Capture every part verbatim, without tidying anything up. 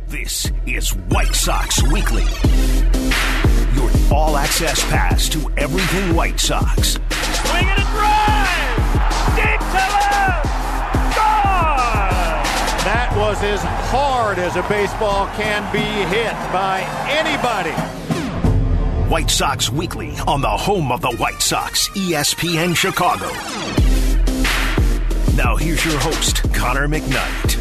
This is White Sox Weekly, your all-access pass to everything White Sox. Swing it and drive! Deep to left! Gone! That was as hard as a baseball can be hit by anybody. White Sox Weekly on the home of the White Sox, E S P N Chicago. Now here's your host, Connor McKnight.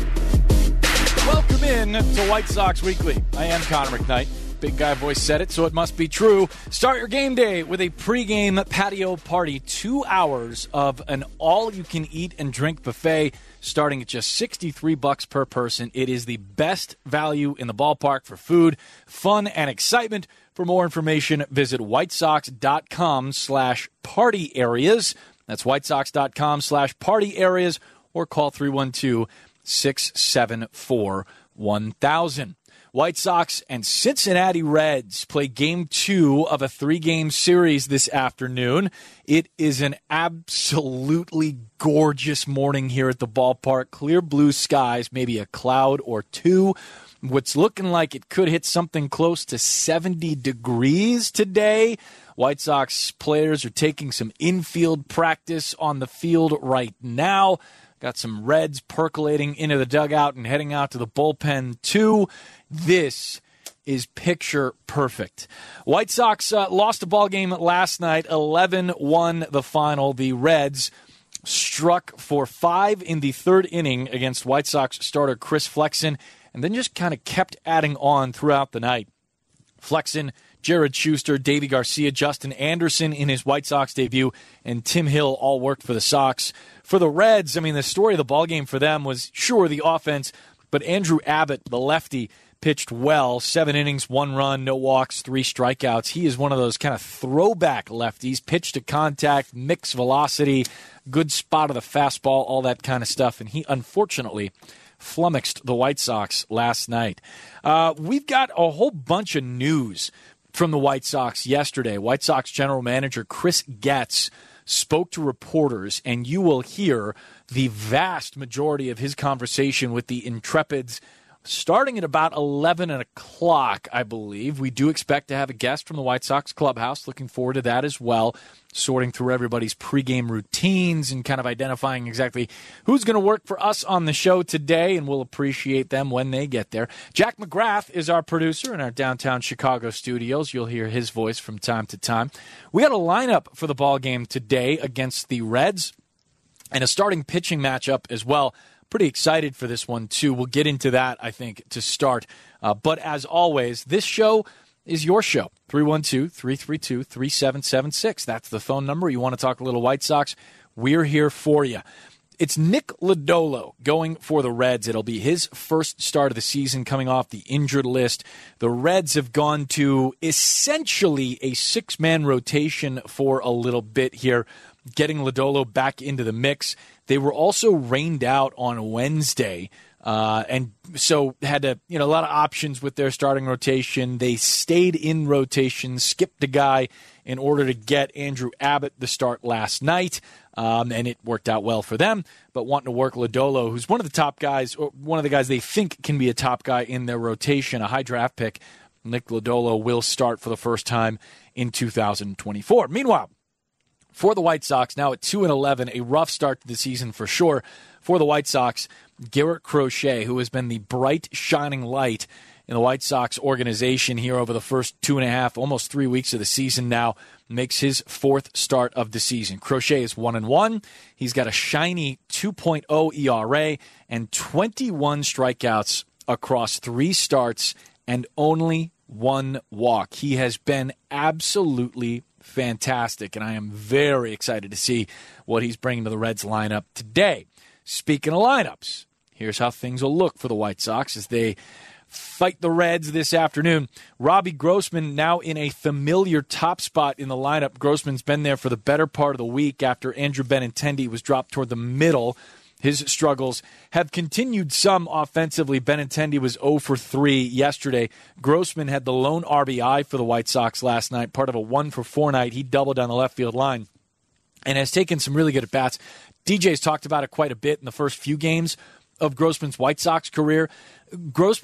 Welcome in to White Sox Weekly. I am Connor McKnight. Big guy voice said it, so it must be true. Start your game day with a pregame patio party. Two hours of an all-you-can-eat and drink buffet starting at just sixty-three bucks per person. It is the best value in the ballpark for food, fun, and excitement. For more information, visit whitesox.com slash party areas. That's whitesox.com slash party areas or call three one two, six seven four, one thousand. White Sox and Cincinnati Reds play game two of a three-game series this afternoon. It is an absolutely gorgeous morning here at the ballpark. Clear blue skies, maybe a cloud or two. What's looking like it could hit something close to seventy degrees today. White Sox players are taking some infield practice on the field right now. Got some Reds percolating into the dugout and heading out to the bullpen, too. This is picture perfect. White Sox uh, lost a ball game last night, eleven one the final. The Reds struck for five in the third inning against White Sox starter Chris Flexen, and then just kind of kept adding on throughout the night. Flexen, Jared Schuster, Davy Garcia, Justin Anderson in his White Sox debut, and Tim Hill all worked for the Sox. For the Reds, I mean, the story of the ballgame for them was, sure, the offense, but Andrew Abbott, the lefty, pitched well. Seven innings, one run, no walks, three strikeouts. He is one of those kind of throwback lefties, pitch to contact, mix velocity, good spot of the fastball, all that kind of stuff. And he, unfortunately, flummoxed the White Sox last night. Uh, we've got a whole bunch of news from the White Sox yesterday. White Sox general manager Chris Getz spoke to reporters, and you will hear the vast majority of his conversation with the Intrepids starting at about eleven o'clock, I believe. We do expect to have a guest from the White Sox clubhouse. Looking forward to that as well, sorting through everybody's pregame routines and kind of identifying exactly who's going to work for us on the show today, and we'll appreciate them when they get there. Jack McGrath is our producer in our downtown Chicago studios. You'll hear his voice from time to time. We got a lineup for the ball game today against the Reds and a starting pitching matchup as well. Pretty excited for this one, too. We'll get into that, I think, to start. Uh, but as always, this show is your show. three one two, three three two, three seven seven six. That's the phone number. You want to talk a little White Sox? We're here for you. It's Nick Lodolo going for the Reds. It'll be his first start of the season coming off the injured list. The Reds have gone to essentially a six-man rotation for a little bit here, getting Lodolo back into the mix. They were also rained out on Wednesday, uh, and so had to, you know, a lot of options with their starting rotation. They stayed in rotation, skipped a guy in order to get Andrew Abbott the start last night, um, and it worked out well for them. But wanting to work Lodolo, who's one of the top guys, or one of the guys they think can be a top guy in their rotation, a high draft pick, Nick Lodolo will start for the first time in two thousand twenty-four. Meanwhile, for the White Sox, now at two and eleven, a rough start to the season for sure. For the White Sox, Garrett Crochet, who has been the bright, shining light in the White Sox organization here over the first two and a half, almost three weeks of the season now, makes his fourth start of the season. Crochet is one and one. He's got a shiny two point oh E R A and twenty-one strikeouts across three starts and only one walk. He has been absolutely fantastic, and I am very excited to see what he's bringing to the Reds lineup today. Speaking of lineups, here's how things will look for the White Sox as they fight the Reds this afternoon. Robbie Grossman now in a familiar top spot in the lineup. Grossman's been there for the better part of the week after Andrew Benintendi was dropped toward the middle. His struggles have continued some offensively. Benintendi was oh for three yesterday. Grossman had the lone R B I for the White Sox last night, part of a one for four night. He doubled down the left field line and has taken some really good at-bats. D J's talked about it quite a bit in the first few games of Grossman's White Sox career. Grossman's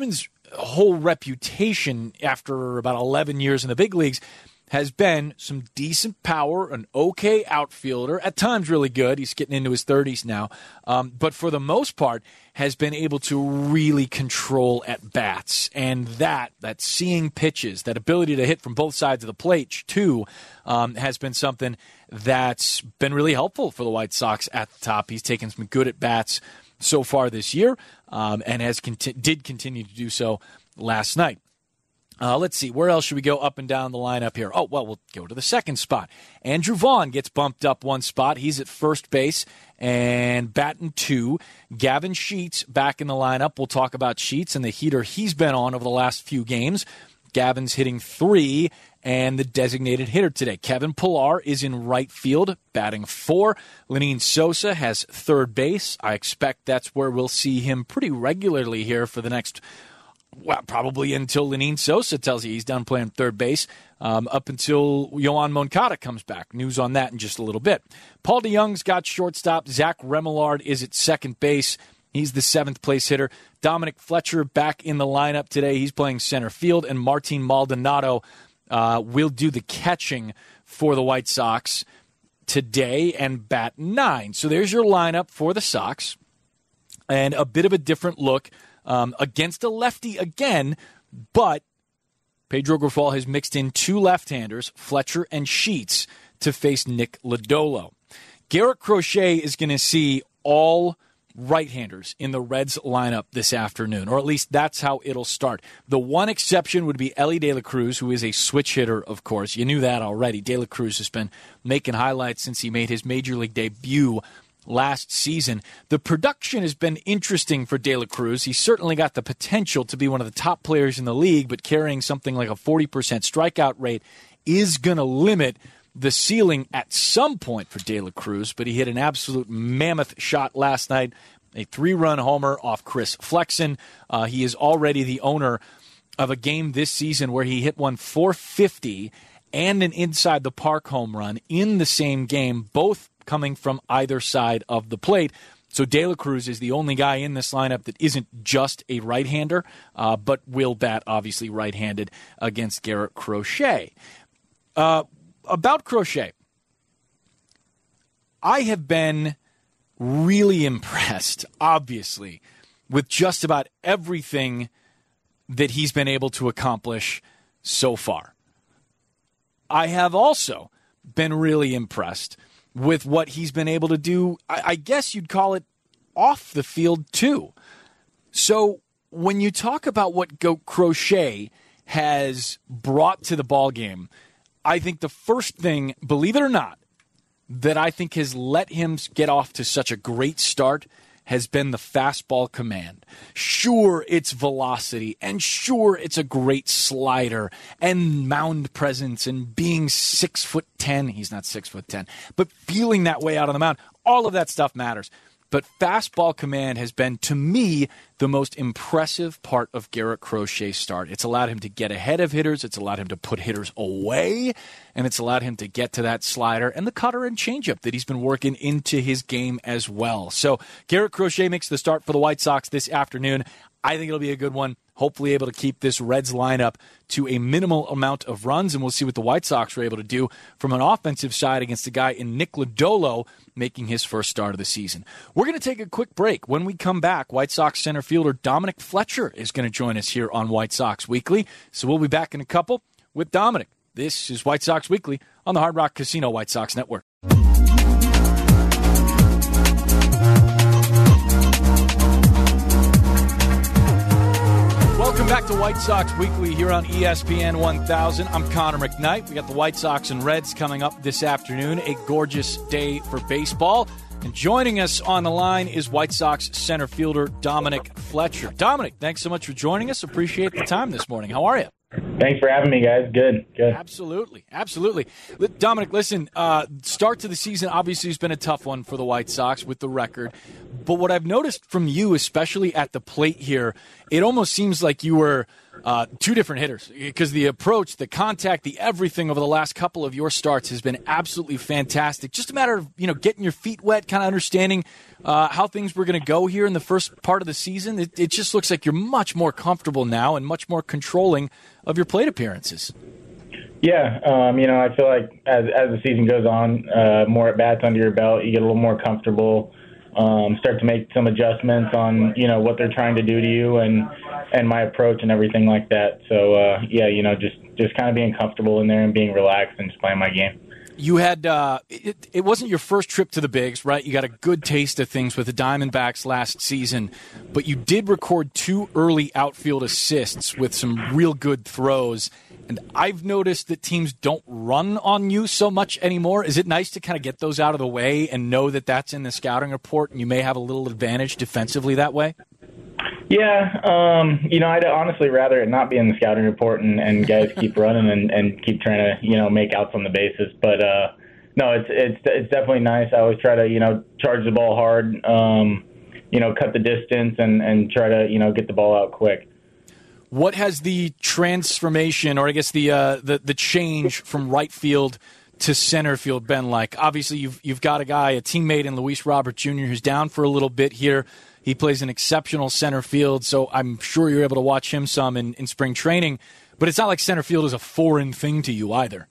whole reputation after about eleven years in the big leagues has been some decent power, an okay outfielder, at times really good. He's getting into his thirties now. Um, but for the most part, has been able to really control at-bats. And that, that seeing pitches, that ability to hit from both sides of the plate, too, um, has been something that's been really helpful for the White Sox at the top. He's taken some good at-bats so far this year, um, and has conti- did continue to do so last night. Uh, let's see, where else should we go up and down the lineup here? Oh, well, we'll go to the second spot. Andrew Vaughn gets bumped up one spot. He's at first base and batting two. Gavin Sheets back in the lineup. We'll talk about Sheets and the heater he's been on over the last few games. Gavin's hitting three and the designated hitter today. Kevin Pillar is in right field, batting four. Lenyn Sosa has third base. I expect that's where we'll see him pretty regularly here for the next Well, probably until Lenyn Sosa tells you he's done playing third base, um, up until Yoan Moncada comes back. News on that in just a little bit. Paul DeJong's got shortstop. Zach Remillard is at second base. He's the seventh place hitter. Dominic Fletcher back in the lineup today. He's playing center field. And Martin Maldonado uh, will do the catching for the White Sox today and bat nine. So there's your lineup for the Sox. And a bit of a different look. Um, against a lefty again, but Pedro Grifol has mixed in two left-handers, Fletcher and Sheets, to face Nick Lodolo. Garrett Crochet is going to see all right-handers in the Reds lineup this afternoon, or at least that's how it'll start. The one exception would be Elly De La Cruz, who is a switch hitter, of course. You knew that already. De La Cruz has been making highlights since he made his Major League debut last season. The production has been interesting for De La Cruz. He's certainly got the potential to be one of the top players in the league, but carrying something like a forty percent strikeout rate is going to limit the ceiling at some point for De La Cruz. But he hit an absolute mammoth shot last night, a three-run homer off Chris Flexen. Uh, he is already the owner of a game this season where he hit one four fifty and an inside-the-park home run in the same game, both coming from either side of the plate. So De La Cruz is the only guy in this lineup that isn't just a right-hander, uh, but will bat, obviously, right-handed against Garrett Crochet. Uh, about Crochet, I have been really impressed, obviously, with just about everything that he's been able to accomplish so far. I have also been really impressed with what he's been able to do, I, I guess you'd call it off the field too. So when you talk about what Go Crochet has brought to the ballgame, I think the first thing, believe it or not, that I think has let him get off to such a great start has been the fastball command. Sure, it's velocity, and sure, it's a great slider, and mound presence, and being six foot ten. He's not six foot ten, but feeling that way out on the mound. All of that stuff matters. But fastball command has been, to me, the most impressive part of Garrett Crochet's start. It's allowed him to get ahead of hitters. It's allowed him to put hitters away. And it's allowed him to get to that slider and the cutter and changeup that he's been working into his game as well. So Garrett Crochet makes the start for the White Sox this afternoon. I think it'll be a good one. Hopefully able to keep this Reds lineup to a minimal amount of runs, and we'll see what the White Sox are able to do from an offensive side against a guy in Nick Lodolo making his first start of the season. We're going to take a quick break. When we come back, White Sox center fielder Dominic Fletcher is going to join us here on White Sox Weekly, so we'll be back in a couple with Dominic. This is White Sox Weekly on the Hard Rock Casino White Sox Network. Welcome back to White Sox Weekly here on E S P N one thousand. I'm Connor McKnight. We got the White Sox and Reds coming up this afternoon. A gorgeous day for baseball. And joining us on the line is White Sox center fielder Dominic Fletcher. Dominic, thanks so much for joining us. Appreciate the time this morning. How are you? Thanks for having me, guys. Good, good. Absolutely, absolutely. Dominic, listen, uh, start to the season obviously has been a tough one for the White Sox with the record. But what I've noticed from you, especially at the plate here, it almost seems like you were Uh, two different hitters, because the approach, the contact, the everything over the last couple of your starts has been absolutely fantastic. Just a matter of, you know, getting your feet wet, kind of understanding uh, how things were going to go here in the first part of the season. It, it just looks like you're much more comfortable now and much more controlling of your plate appearances. Yeah, um, you know, I feel like as as the season goes on, uh, more at bats under your belt, you get a little more comfortable. Um, start to make some adjustments on, you know, what they're trying to do to you and, and my approach and everything like that. So, uh, yeah, you know, just, just kind of being comfortable in there and being relaxed and just playing my game. You had uh, it, it wasn't your first trip to the bigs, right? You got a good taste of things with the Diamondbacks last season, but you did record two early outfield assists with some real good throws. And I've noticed that teams don't run on you so much anymore. Is it nice to kind of get those out of the way and know that that's in the scouting report and you may have a little advantage defensively that way? Yeah, um, you know, I'd honestly rather it not be in the scouting report and, and guys keep running and, and keep trying to, you know, make outs on the bases. But, uh, no, it's it's it's definitely nice. I always try to, you know, charge the ball hard, um, you know, cut the distance and, and try to, you know, get the ball out quick. What has the transformation, or I guess the uh, the the change from right field to center field been like? Obviously, you've you've got a guy, a teammate in Luis Robert Junior, who's down for a little bit here. He plays an exceptional center field, so I'm sure you're able to watch him some in, in spring training. But it's not like center field is a foreign thing to you either.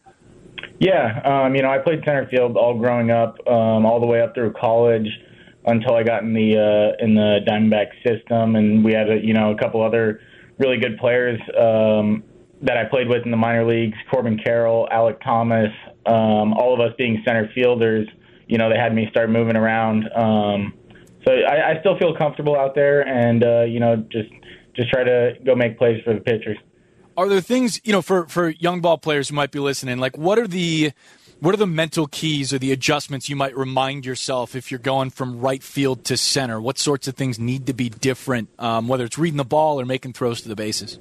Yeah, um, you know, I played center field all growing up, um, all the way up through college until I got in the uh, in the Diamondback system, and we had a, you know a couple other really good players um, that I played with in the minor leagues, Corbin Carroll, Alec Thomas, um, all of us being center fielders. You know, they had me start moving around. Um, so I, I still feel comfortable out there and, uh, you know, just just try to go make plays for the pitchers. Are there things, you know, for, for young ball players who might be listening, like what are the what are the mental keys or the adjustments you might remind yourself if you're going from right field to center? What sorts of things need to be different, um, whether it's reading the ball or making throws to the bases?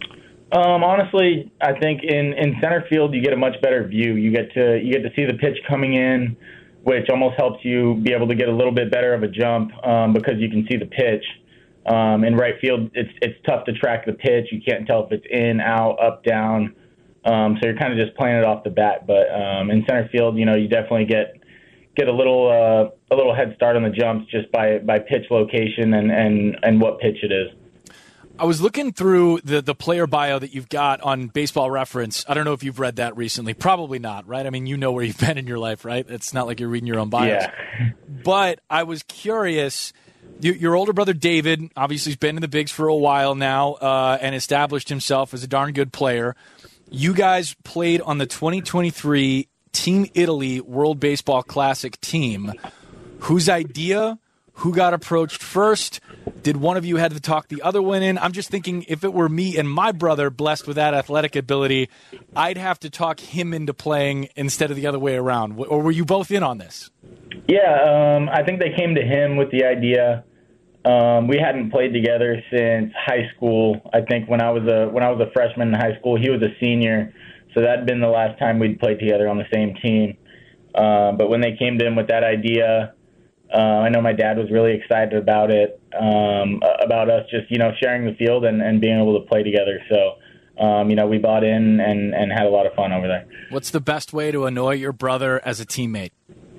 Um, honestly, I think in, in center field you get a much better view. You get to you get to see the pitch coming in, which almost helps you be able to get a little bit better of a jump um, because you can see the pitch. Um, in right field, it's it's tough to track the pitch. You can't tell if it's in, out, up, down. Um, so you're kind of just playing it off the bat. But um, in center field, you know, you definitely get get a little uh, a little head start on the jumps just by, by pitch location and, and, and what pitch it is. I was looking through the, the player bio that you've got on Baseball Reference. I don't know if you've read that recently. Probably not, right? I mean, you know where you've been in your life, right? It's not like you're reading your own bios. Yeah. But I was curious. Your older brother David obviously has been in the bigs for a while now uh, and established himself as a darn good player. You guys played on the twenty twenty-three Team Italy World Baseball Classic team. Whose idea? Who got approached first? Did one of you have to talk the other one in? I'm just thinking if it were me and my brother blessed with that athletic ability, I'd have to talk him into playing instead of the other way around. Or were you both in on this? Yeah, um, I think they came to him with the idea. Um, we hadn't played together since high school. I think when I was a when I was a freshman in high school, he was a senior, so that'd been the last time we'd played together on the same team. Uh, but when they came to him with that idea, uh, I know my dad was really excited about it, um, about us just you know sharing the field and, and being able to play together. So um, you know we bought in and, and had a lot of fun over there. What's the best way to annoy your brother as a teammate?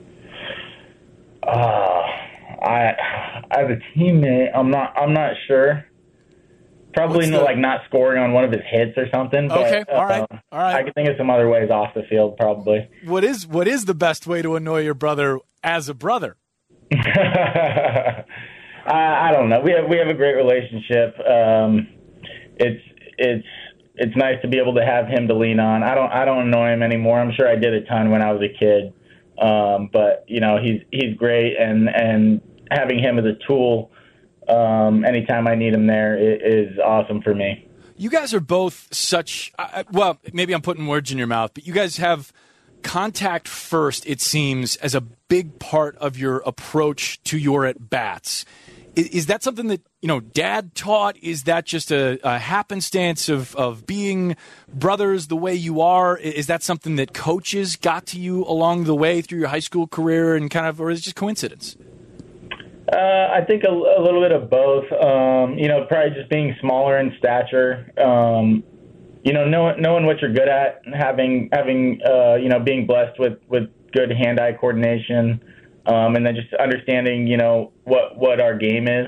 Uh, I, as a teammate, I'm not. I'm not sure. Probably no, the... like not scoring on one of his hits or something. But, okay, all right, uh, all right. I can think of some other ways off the field, probably. What is what is the best way to annoy your brother as a brother? I, I don't know. We have we have a great relationship. Um, it's it's it's nice to be able to have him to lean on. I don't I don't annoy him anymore. I'm sure I did a ton when I was a kid. Um, but you know he's he's great, and, and having him as a tool um, anytime I need him there is, is awesome for me. You guys are both such uh, well, maybe I'm putting words in your mouth, but you guys have contact first. It seems as a big part of your approach to your at bats. Is, is that something that you know Dad taught? Is that just a, a happenstance of, of being brothers the way you are? Is that something that coaches got to you along the way through your high school career and kind of, or is it just coincidence? Uh, I think a, a little bit of both. Um, you know, probably just being smaller in stature. Um, you know, knowing, knowing what you're good at, having having uh, you know, being blessed with, with good hand-eye coordination, um, and then just understanding, you know, what what our game is.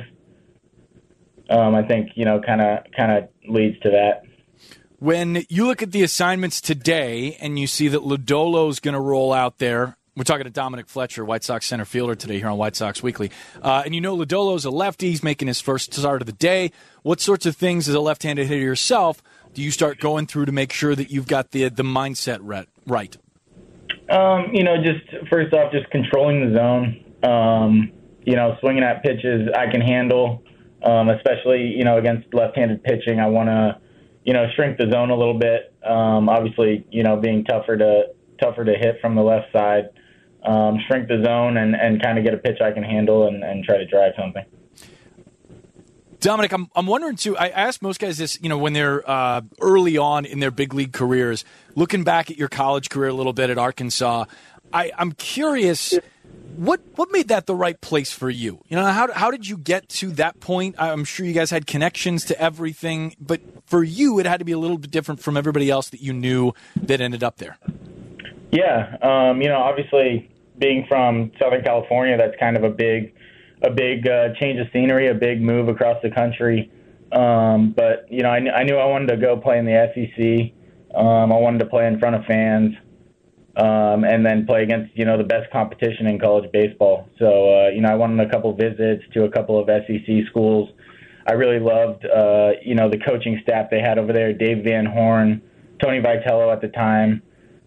Um, I think, you know, kind of kind of leads to that. When you look at the assignments today and you see that Lodolo's going to roll out there, we're talking to Dominic Fletcher, White Sox center fielder today here on White Sox Weekly. Uh, and you know Lodolo's a lefty. He's making his first start of the day. What sorts of things as a left-handed hitter yourself do you start going through to make sure that you've got the the mindset right? Um, you know, just first off, just controlling the zone. Um, you know, swinging at pitches I can handle. Um, especially, you know, against left-handed pitching, I want to, you know, shrink the zone a little bit. Um, obviously, you know, being tougher to tougher to hit from the left side, um, shrink the zone and, and kind of get a pitch I can handle and, and try to drive something. Dominic, I'm I'm wondering too. I ask most guys this, you know, when they're uh, early on in their big league careers, looking back at your college career a little bit at Arkansas. I, I'm curious. What what made that the right place for you? You know, how how did you get to that point? I'm sure you guys had connections to everything, but for you, it had to be a little bit different from everybody else that you knew that ended up there. Yeah, um, you know, obviously being from Southern California, that's kind of a big a big uh, change of scenery, a big move across the country. Um, but you know, I, I knew I wanted to go play in the S E C. Um, I wanted to play in front of fans. Um, and then play against, you know, the best competition in college baseball. So, uh, you know, I went on a couple visits to a couple of S E C schools. I really loved, uh, you know, the coaching staff they had over there, Dave Van Horn, Tony Vitello at the time.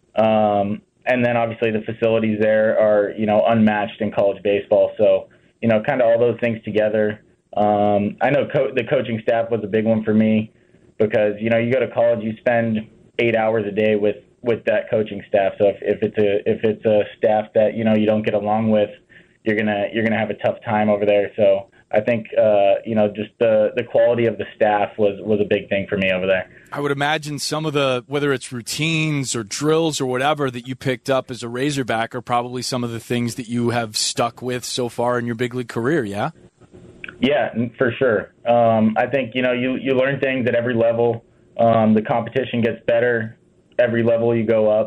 Um, and then obviously the facilities there are, you know, unmatched in college baseball. So, you know, kind of all those things together. Um, I know co- the coaching staff was a big one for me because, you know, you go to college, you spend eight hours a day with, with that coaching staff. So if, if it's a if it's a staff that, you know, you don't get along with, you're gonna you're gonna have a tough time over there. So I think uh, you know, just the the quality of the staff was was a big thing for me over there. I would imagine some of the, whether it's routines or drills or whatever that you picked up as a Razorback are probably some of the things that you have stuck with so far in your big league career. Yeah. Yeah, for sure. Um, I think, you know, you you learn things at every level. Um, the competition gets better every level you go up,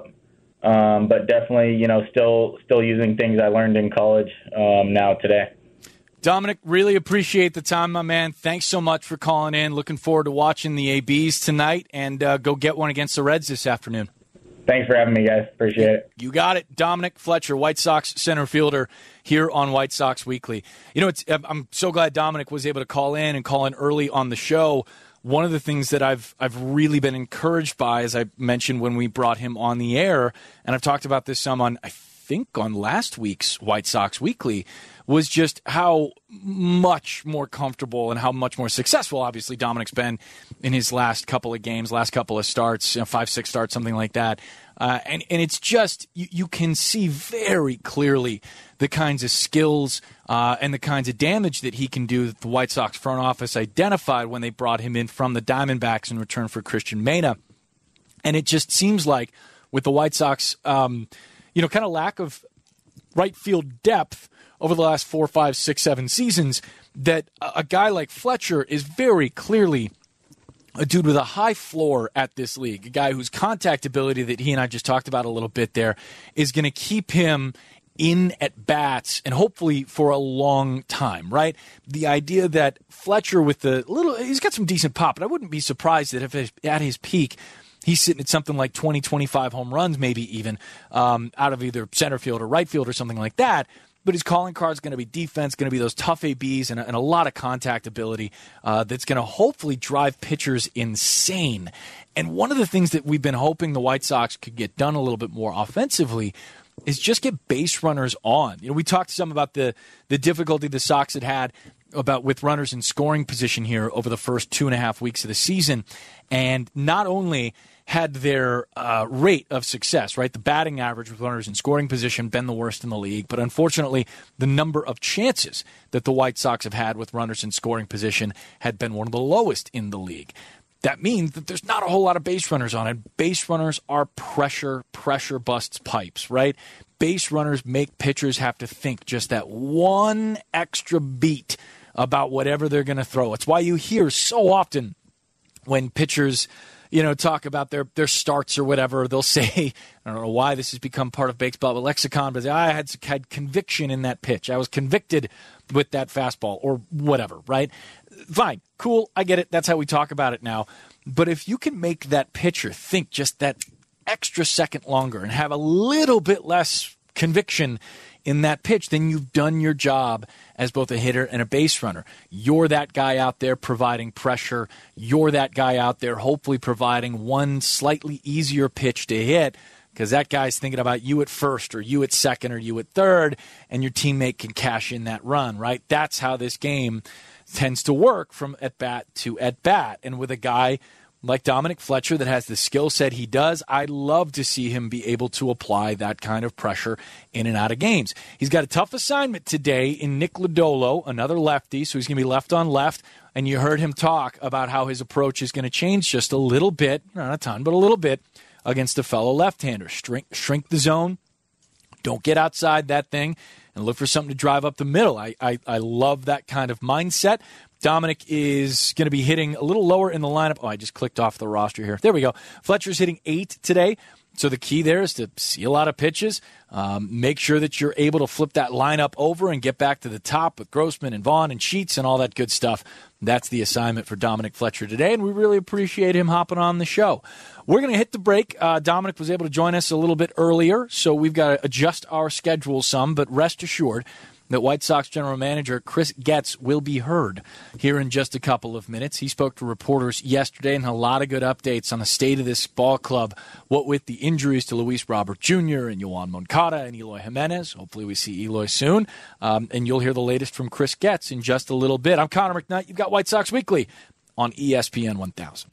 um, but definitely, you know, still still using things I learned in college um, now today. Dominic, really appreciate the time, my man. Thanks so much for calling in. Looking forward to watching the A Bs tonight, and uh, go get one against the Reds this afternoon. Thanks for having me, guys. Appreciate it. You got it. Dominic Fletcher, White Sox center fielder here on White Sox Weekly. You know, it's, I'm so glad Dominic was able to call in and call in early on the show. One of the things that I've I've really been encouraged by, as I mentioned when we brought him on the air, and I've talked about this some on, I think, on last week's White Sox Weekly, was just how much more comfortable and how much more successful, obviously, Dominic's been in his last couple of games, last couple of starts, you know, five, six starts, something like that. Uh, and, and it's just, you, you can see very clearly the kinds of skills uh, and the kinds of damage that he can do that the White Sox front office identified when they brought him in from the Diamondbacks in return for Christian Mena. And it just seems like with the White Sox, um, you know, kind of lack of right field depth over the last four, five, six, seven seasons, that a, a guy like Fletcher is very clearly a dude with a high floor at this league, a guy whose contact ability that he and I just talked about a little bit there is going to keep him in at bats and hopefully for a long time, right? The idea that Fletcher with the little, he's got some decent pop, but I wouldn't be surprised that if at his peak, he's sitting at something like twenty, twenty-five home runs, maybe even um, out of either center field or right field or something like that. But his calling card is going to be defense, going to be those tough A Bs and a, and a lot of contact ability uh, that's going to hopefully drive pitchers insane. And one of the things that we've been hoping the White Sox could get done a little bit more offensively is just get base runners on. You know, we talked some about the the difficulty the Sox had had about with runners in scoring position here over the first two and a half weeks of the season, and not only had their uh, rate of success, right, the batting average with runners in scoring position been the worst in the league, but unfortunately the number of chances that the White Sox have had with runners in scoring position had been one of the lowest in the league. that means that there's not a whole lot of base runners on it. Base runners are pressure, pressure busts pipes, right? Base runners make pitchers have to think just that one extra beat about whatever they're going to throw. It's why you hear so often when pitchers, you know, talk about their, their starts or whatever, they'll say, I don't know why this has become part of baseball, but lexicon, but I had, had conviction in that pitch. I was convicted with that fastball or whatever, right? Fine, cool, I get it. That's how we talk about it now. But if you can make that pitcher think just that extra second longer and have a little bit less conviction in that pitch, then you've done your job as both a hitter and a base runner. You're that guy out there providing pressure. You're that guy out there hopefully providing one slightly easier pitch to hit because that guy's thinking about you at first or you at second or you at third, and your teammate can cash in that run, right? That's how this game tends to work from at-bat to at-bat. And with a guy like Dominic Fletcher that has the skill set he does, I'd love to see him be able to apply that kind of pressure in and out of games. He's got a tough assignment today in Nick Lodolo, another lefty, so he's going to be left on left. And you heard him talk about how his approach is going to change just a little bit, not a ton, but a little bit, against a fellow left-hander. Shrink, shrink the zone. Don't get outside that thing and look for something to drive up the middle. I, I, I love that kind of mindset. Dominic is going to be hitting a little lower in the lineup. Oh, I just clicked off the roster here. There we go. Fletcher's hitting eight today. So the key there is to see a lot of pitches. Um, make sure that you're able to flip that lineup over and get back to the top with Grossman and Vaughn and Sheets and all that good stuff. That's the assignment for Dominic Fletcher today, and we really appreciate him hopping on the show. We're going to hit the break. Uh, Dominic was able to join us a little bit earlier, so we've got to adjust our schedule some, but rest assured that White Sox general manager Chris Getz will be heard here in just a couple of minutes. He spoke to reporters yesterday and a lot of good updates on the state of this ball club, what with the injuries to Luis Robert Junior and Yoan Moncada and Eloy Jimenez. Hopefully we see Eloy soon. Um, and you'll hear the latest from Chris Getz in just a little bit. I'm Connor McKnight. You've got White Sox Weekly on E S P N one thousand.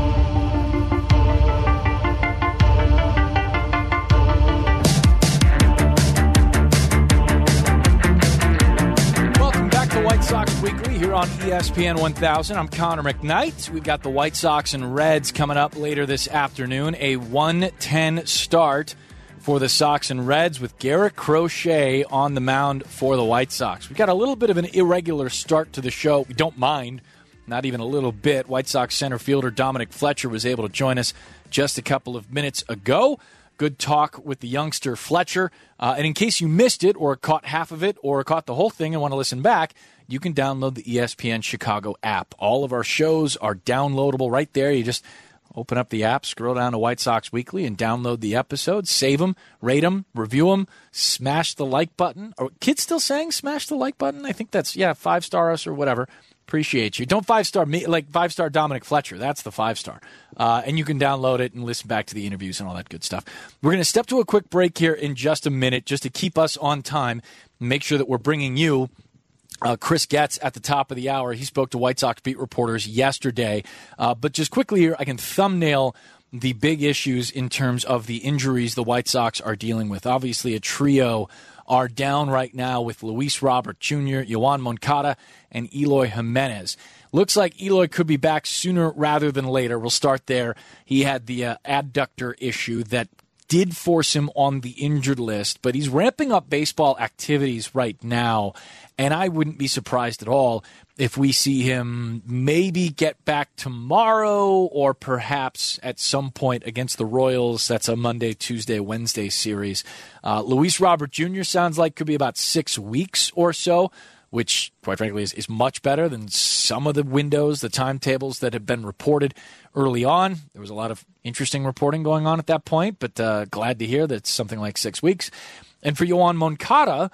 White Sox Weekly here on E S P N one thousand. I'm Connor McKnight. We've got the White Sox and Reds coming up later this afternoon. A one ten start for the Sox and Reds with Garrett Crochet on the mound for the White Sox. We've got a little bit of an irregular start to the show. We don't mind, not even a little bit. White Sox center fielder Dominic Fletcher was able to join us just a couple of minutes ago. Good talk with the youngster Fletcher. Uh, and in case you missed it or caught half of it or caught the whole thing and want to listen back, you can download the E S P N Chicago app. All of our shows are downloadable right there. You just open up the app, scroll down to White Sox Weekly, and download the episodes. Save them, rate them, review them, smash the like button. Are kids still saying smash the like button? I think that's, yeah, five-star us or whatever. Appreciate you. Don't five-star me, like five-star Dominic Fletcher. That's the five-star. Uh, and you can download it and listen back to the interviews and all that good stuff. We're going to step to a quick break here in just a minute just to keep us on time and make sure that we're bringing you Uh, Chris Getz at the top of the hour. He spoke to White Sox beat reporters yesterday. Uh, but just quickly here, I can thumbnail the big issues in terms of the injuries the White Sox are dealing with. Obviously, a trio are down right now with Luis Robert Junior, Yoan Moncada, and Eloy Jimenez. Looks like Eloy could be back sooner rather than later. We'll start there. He had the uh, adductor issue that did force him on the injured list, but he's ramping up baseball activities right now, and I wouldn't be surprised at all if we see him maybe get back tomorrow or perhaps at some point against the Royals. That's a Monday, Tuesday, Wednesday series. Uh, Luis Robert Junior sounds like could be about six weeks or so, which, quite frankly, is, is much better than some of the windows, the timetables that have been reported early on. There was a lot of interesting reporting going on at that point, but uh, glad to hear that it's something like six weeks. And for Yoan Moncada,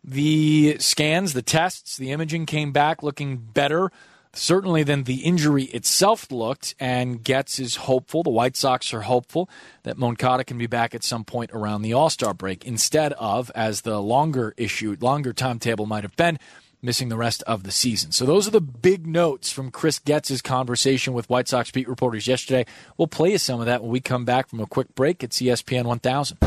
the scans, the tests, the imaging came back looking better, certainly than the injury itself looked, and Getz is hopeful, the White Sox are hopeful, that Moncada can be back at some point around the All-Star break, instead of, as the longer issue, longer timetable might have been, missing the rest of the season. So those are the big notes from Chris Getz's conversation with White Sox beat reporters yesterday. We'll play you some of that when we come back from a quick break. It's E S P N one thousand.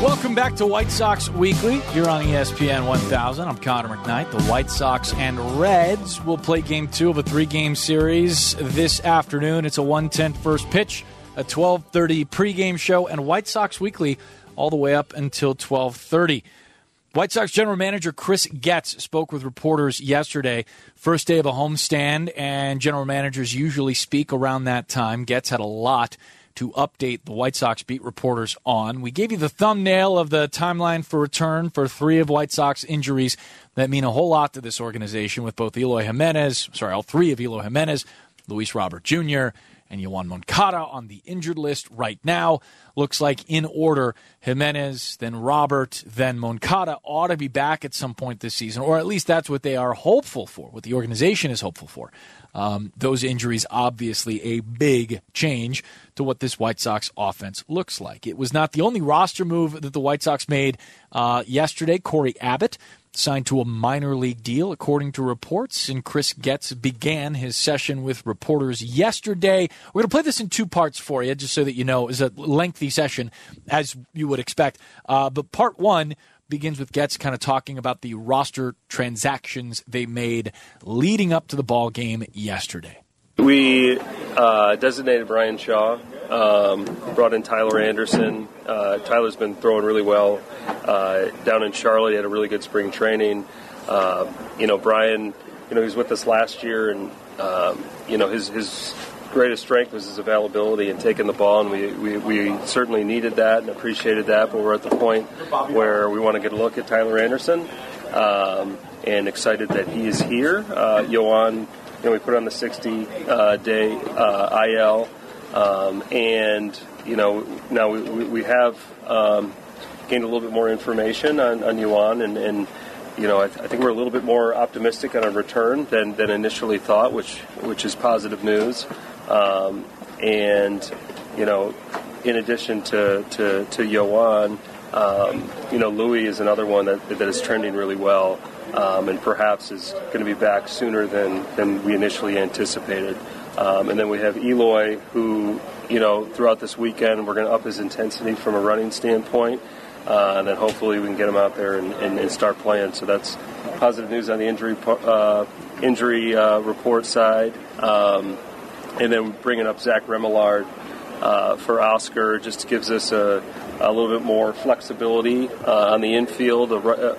Welcome back to White Sox Weekly here on E S P N one thousand. I'm Connor McKnight. The White Sox and Reds will play game two of a three-game series this afternoon. It's a one ten first pitch, a twelve thirty pregame show, and White Sox Weekly all the way up until twelve thirty. White Sox general manager Chris Getz spoke with reporters yesterday. First day of a homestand, and general managers usually speak around that time. Getz had a lot to update the White Sox beat reporters on. We gave you the thumbnail of the timeline for return for three of White Sox injuries that mean a whole lot to this organization, with both Eloy Jimenez, sorry, all three of Eloy Jimenez, Luis Robert Junior, and Yoan Moncada on the injured list right now. Looks like in order, Jimenez, then Robert, then Moncada ought to be back at some point this season, or at least that's what they are hopeful for, what the organization is hopeful for. Um, those injuries, obviously a big change to what this White Sox offense looks like. It was not the only roster move that the White Sox made uh, yesterday. Corey Abbott signed to a minor league deal, according to reports, and Chris Getz began his session with reporters yesterday. We're going to play this in two parts for you, just so that you know. It's a lengthy session, as you would expect. Uh, but part one begins with Getz kind of talking about the roster transactions they made leading up to the ball game yesterday. We uh, designated Brian Shaw, um, brought in Tyler Anderson. Uh, Tyler's been throwing really well uh, down in Charlotte. He had a really good spring training. Uh, you know, Brian, you know, he was with us last year, and um, you know, his his greatest strength was his availability and taking the ball, and we, we, we certainly needed that and appreciated that, but we're at the point where we want to get a look at Tyler Anderson, um, and excited that he is here. Uh, Yoan, you know, we put on the sixty-day uh, I L, um, and, you know, now we, we have um, gained a little bit more information on, on Yoan, and, and you know, I, th- I think we're a little bit more optimistic on a return than, than initially thought, which which is positive news. Um, and, you know, in addition to, to, to Yoan, um, you know, Louis is another one that, that is trending really well, um, and perhaps is going to be back sooner than, than we initially anticipated. Um, and then we have Eloy, who, you know, throughout this weekend, we're going to up his intensity from a running standpoint. Uh, and then hopefully we can get him out there and, and, and start playing. So that's positive news on the injury uh, injury uh, report side. Um, and then bringing up Zach Remillard uh, for Oscar just gives us a, a little bit more flexibility uh, on the infield, a,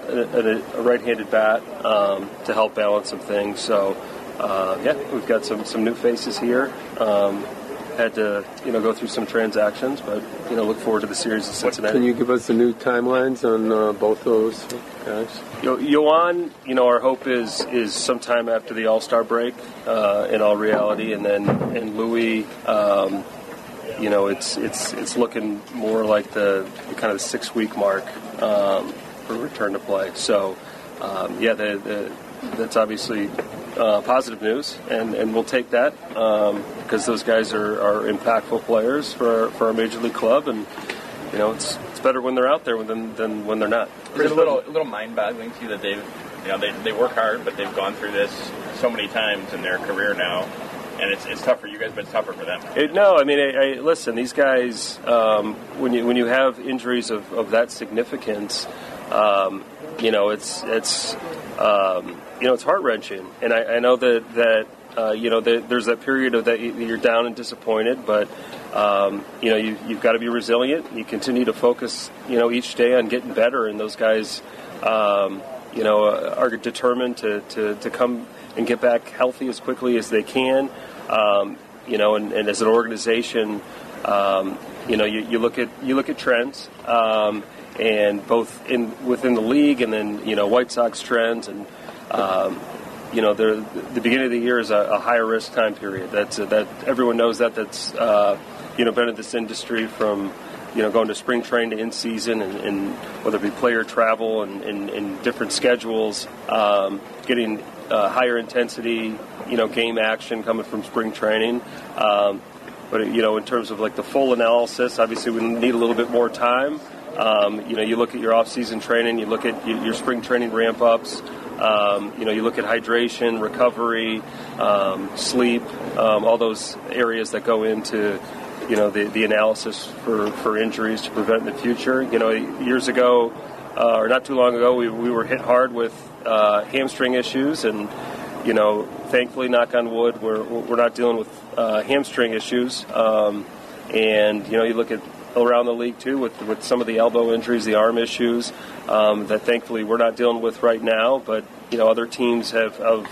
a, a right-handed bat um, to help balance some things. So, uh, yeah, we've got some, some new faces here. Um, Had to, you know, go through some transactions, but, you know, look forward to the series in Cincinnati. Can you give us the new timelines on uh, both those guys? Yo, Yoan, you know, our hope is is sometime after the All-Star break, uh, in all reality, and then and Louis, um, you know, it's it's it's looking more like the, the kind of the six-week mark um, for return to play. So, um, yeah, the, the, that's obviously Uh, positive news, and, and we'll take that um, because those guys are, are impactful players for our, for our major league club, and you know it's it's better when they're out there than than when they're not. It's a little a little mind-boggling to you that they've you know they they work hard, but they've gone through this so many times in their career now, and it's it's tough for you guys, but it's tougher for them. It, no, I mean, I, I, listen, these guys um, when you when you have injuries of, of that significance, um, you know it's it's. Um, You know, it's heart-wrenching, and I, I know that, that uh, you know, the, there's that period of that you're down and disappointed, but, um, you know, you, you've got to be resilient. You continue to focus, you know, each day on getting better, and those guys, um, you know, are determined to, to, to come and get back healthy as quickly as they can, um, you know, and, and as an organization, um, you know, you, you look at you look at trends, um, and both in within the league, and then, you know, White Sox trends, and Um, you know, the beginning of the year is a, a higher risk time period. That's uh, that everyone knows that. That's uh, you know, been in this industry from you know going to spring training to in season, and, and whether it be player travel and, and, and different schedules, um, getting uh, higher intensity, you know, game action coming from spring training. Um, but you know, in terms of like the full analysis, obviously we need a little bit more time. Um, you know, you look at your off-season training, you look at your spring training ramp-ups. Um, you know, you look at hydration, recovery, um, sleep, um, all those areas that go into, you know, the, the analysis for, for injuries to prevent in the future. You know, years ago, uh, or not too long ago, we, we were hit hard with uh, hamstring issues, and, you know, thankfully, knock on wood, we're, we're not dealing with uh, hamstring issues. Um, and, you know, you look at around the league, too, with, with some of the elbow injuries, the arm issues, um, that thankfully we're not dealing with right now. But, you know, other teams have, have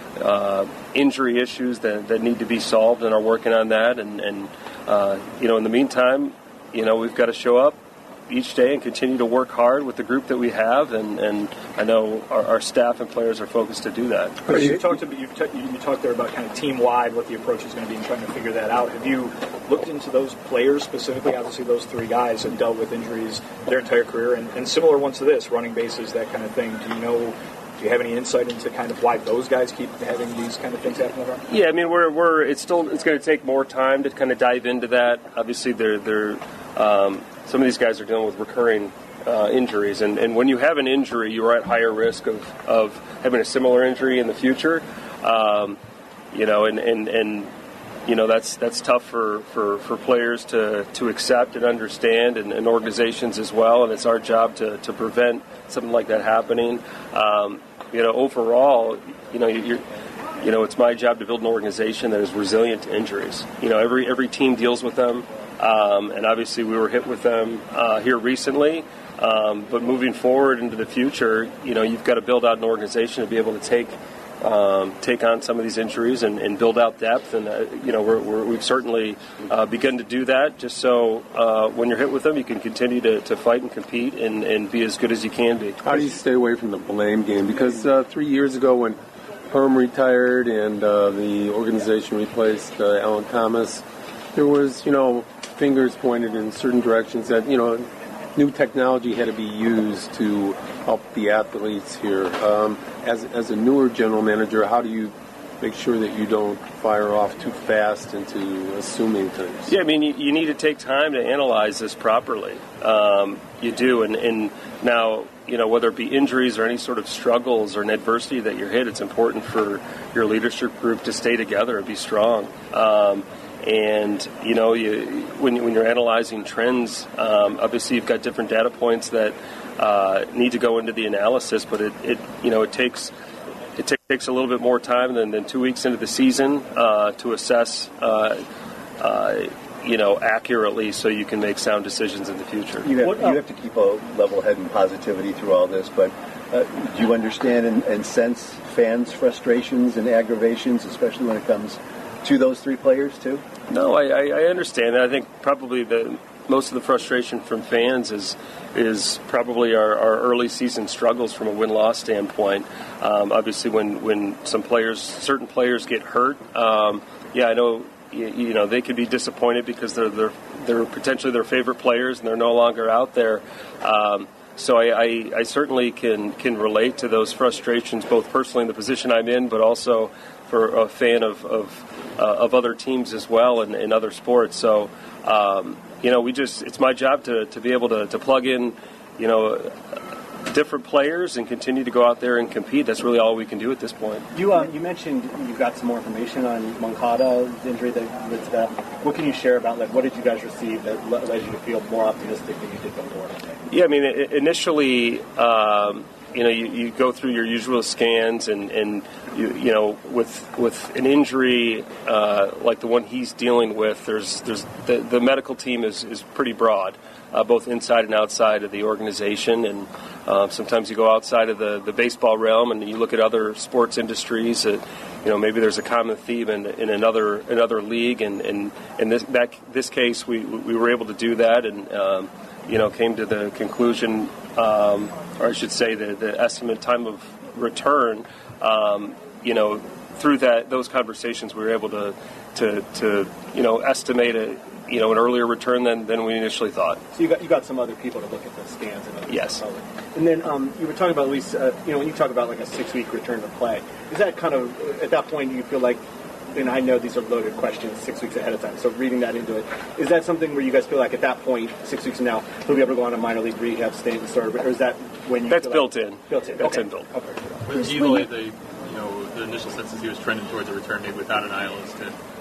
uh, injury issues that, that need to be solved and are working on that. And, and uh, you know, in the meantime, you know, we've got to show up each day and continue to work hard with the group that we have, and, and I know our, our staff and players are focused to do that. Chris, you talked about, you, t- you talked there about kind of team-wide, what the approach is going to be and trying to figure that out. Have you looked into those players specifically? Obviously, those three guys have dealt with injuries their entire career, and, and similar ones to this, running bases, that kind of thing. Do you know, do you have any insight into kind of why those guys keep having these kind of things happen around? Yeah, I mean, we're we're it's still it's going to take more time to kind of dive into that. Obviously, they're they're um, some of these guys are dealing with recurring uh, injuries, and, and when you have an injury, you are at higher risk of, of having a similar injury in the future. Um, you know, and, and, and you know that's that's tough for, for, for players to, to accept and understand, and, and organizations as well. And it's our job to, to prevent something like that happening. Um, you know, overall, you know, you're. You know, it's my job to build an organization that is resilient to injuries. You know, every every team deals with them, um, and obviously we were hit with them uh, here recently. Um, but moving forward into the future, you know, you've got to build out an organization to be able to take um, take on some of these injuries and, and build out depth. And uh, you know, we're, we're, we've certainly uh, begun to do that. Just so uh, when you're hit with them, you can continue to, to fight and compete and, and be as good as you can be. How do you stay away from the blame game? Because uh, three years ago, when Herm retired and uh, the organization replaced uh, Alan Thomas, there was, you know, fingers pointed in certain directions that, you know, new technology had to be used to help the athletes here. Um, as, as a newer general manager, how do you make sure that you don't fire off too fast into assuming things? Yeah, I mean, you, you need to take time to analyze this properly. Um, you do, and, and now, you know, whether it be injuries or any sort of struggles or an adversity that you're hit, it's important for your leadership group to stay together and be strong. Um, and, you know, you, when, when you're analyzing trends, um, obviously you've got different data points that uh, need to go into the analysis, but it, it you know, it takes it t- takes a little bit more time than, than two weeks into the season uh, to assess uh, uh, you know, accurately, so you can make sound decisions in the future. You have, you have to keep a level head and positivity through all this, but uh, do you understand and, and sense fans' frustrations and aggravations, especially when it comes to those three players, too? No, I, I, I understand that. I think probably the most of the frustration from fans is is probably our, our early season struggles from a win-loss standpoint. Um, obviously, when, when some players, certain players get hurt, um, yeah, I know, you, you know, they can be disappointed because they're, they're they're potentially their favorite players and they're no longer out there. Um, so I, I, I certainly can can relate to those frustrations, both personally in the position I'm in, but also for a fan of of, uh, of other teams as well and, and other sports. So. Um, You know, we just, it's my job to, to be able to, to plug in, you know, different players and continue to go out there and compete. That's really all we can do at this point. You uh, you mentioned you got some more information on Moncada's injury that led to that. What can you share about, like, what did you guys receive that led you to feel more optimistic than you did before? Yeah, I mean, initially, um, you know, you, you go through your usual scans and, and you, you know, with with an injury uh, like the one he's dealing with, there's there's the, the medical team is, is pretty broad, uh, both inside and outside of the organization. And uh, sometimes you go outside of the, the baseball realm and you look at other sports industries. That, you know, maybe there's a common theme in, in another another league. And, and in this that, this case, we we were able to do that and um, you know came to the conclusion. Um, or I should say the, the estimate time of return, um, you know, through that those conversations we were able to, to, to you know, estimate a, you know, an earlier return than, than we initially thought. So you got you got some other people to look at the scans and other yes. And then um, you were talking about at least, uh, you know, when you talk about like a six-week return to play, is that kind of, at that point, you feel like, and I know these are loaded questions six weeks ahead of time, so reading that into it, is that something where you guys feel like at that point, six weeks from now, he'll be able to go on a minor league rehab, stay in the start, or is that when you That's feel built like, in. Built in. That's okay. in built. Okay. With Eloy, the, you know, the initial census he was trending towards a return maybe without an I L is to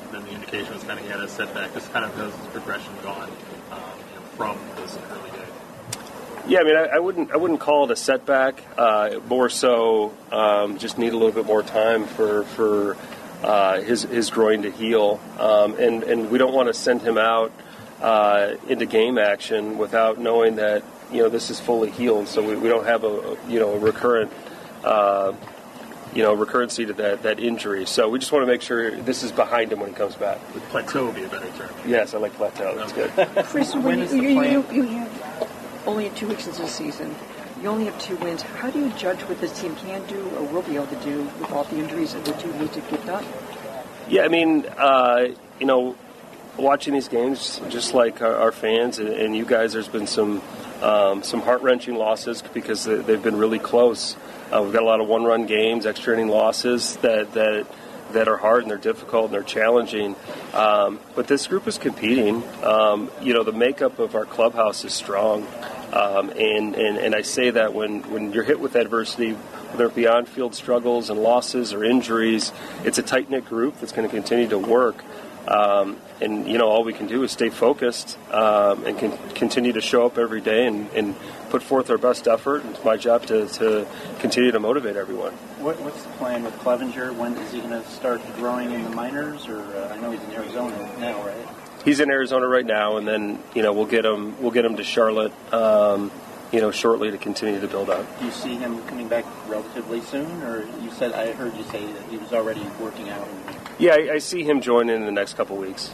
then the indication was kind of he had a setback. Just kind of has his progression gone um, you know, from this early day. Yeah, I mean, I, I wouldn't, I wouldn't call it a setback. Uh, more so, um, just need a little bit more time for for uh, his his groin to heal, um, and and we don't want to send him out uh, into game action without knowing that you know this is fully healed. So we, we don't have a you know a recurrent. Uh, you know, recurrency to that, that injury. So we just want to make sure this is behind him when he comes back. The plateau would be a better term. Yes, I like plateau. That's good. Chris, when, when you, you, you, you have only two weeks into the season, you only have two wins. How do you judge what this team can do or will be able to do with all the injuries that the two need to get done? Yeah, I mean, uh, you know, watching these games, just like our, our fans and, and you guys, there's been some um, some heart-wrenching losses because they, they've been really close. Uh, we've got a lot of one-run games, extra inning losses that that that are hard and they're difficult and they're challenging. Um, but this group is competing. Um, you know, the makeup of our clubhouse is strong, um, and, and and I say that when when you're hit with adversity, whether it be on-field struggles and losses or injuries, it's a tight-knit group that's going to continue to work. Um, and, you know, all we can do is stay focused um, and can continue to show up every day and, and put forth our best effort. It's my job to, to continue to motivate everyone. What, what's the plan with Clevenger? When is he going to start growing in the minors? Or uh, I know he's in Arizona now, right? He's in Arizona right now, and then, you know, we'll get him we'll get him to Charlotte, um, you know, shortly to continue to build up. Do you see him coming back relatively soon? Or you said, I heard you say that he was already working out. Yeah, I, I see him joining in the next couple weeks.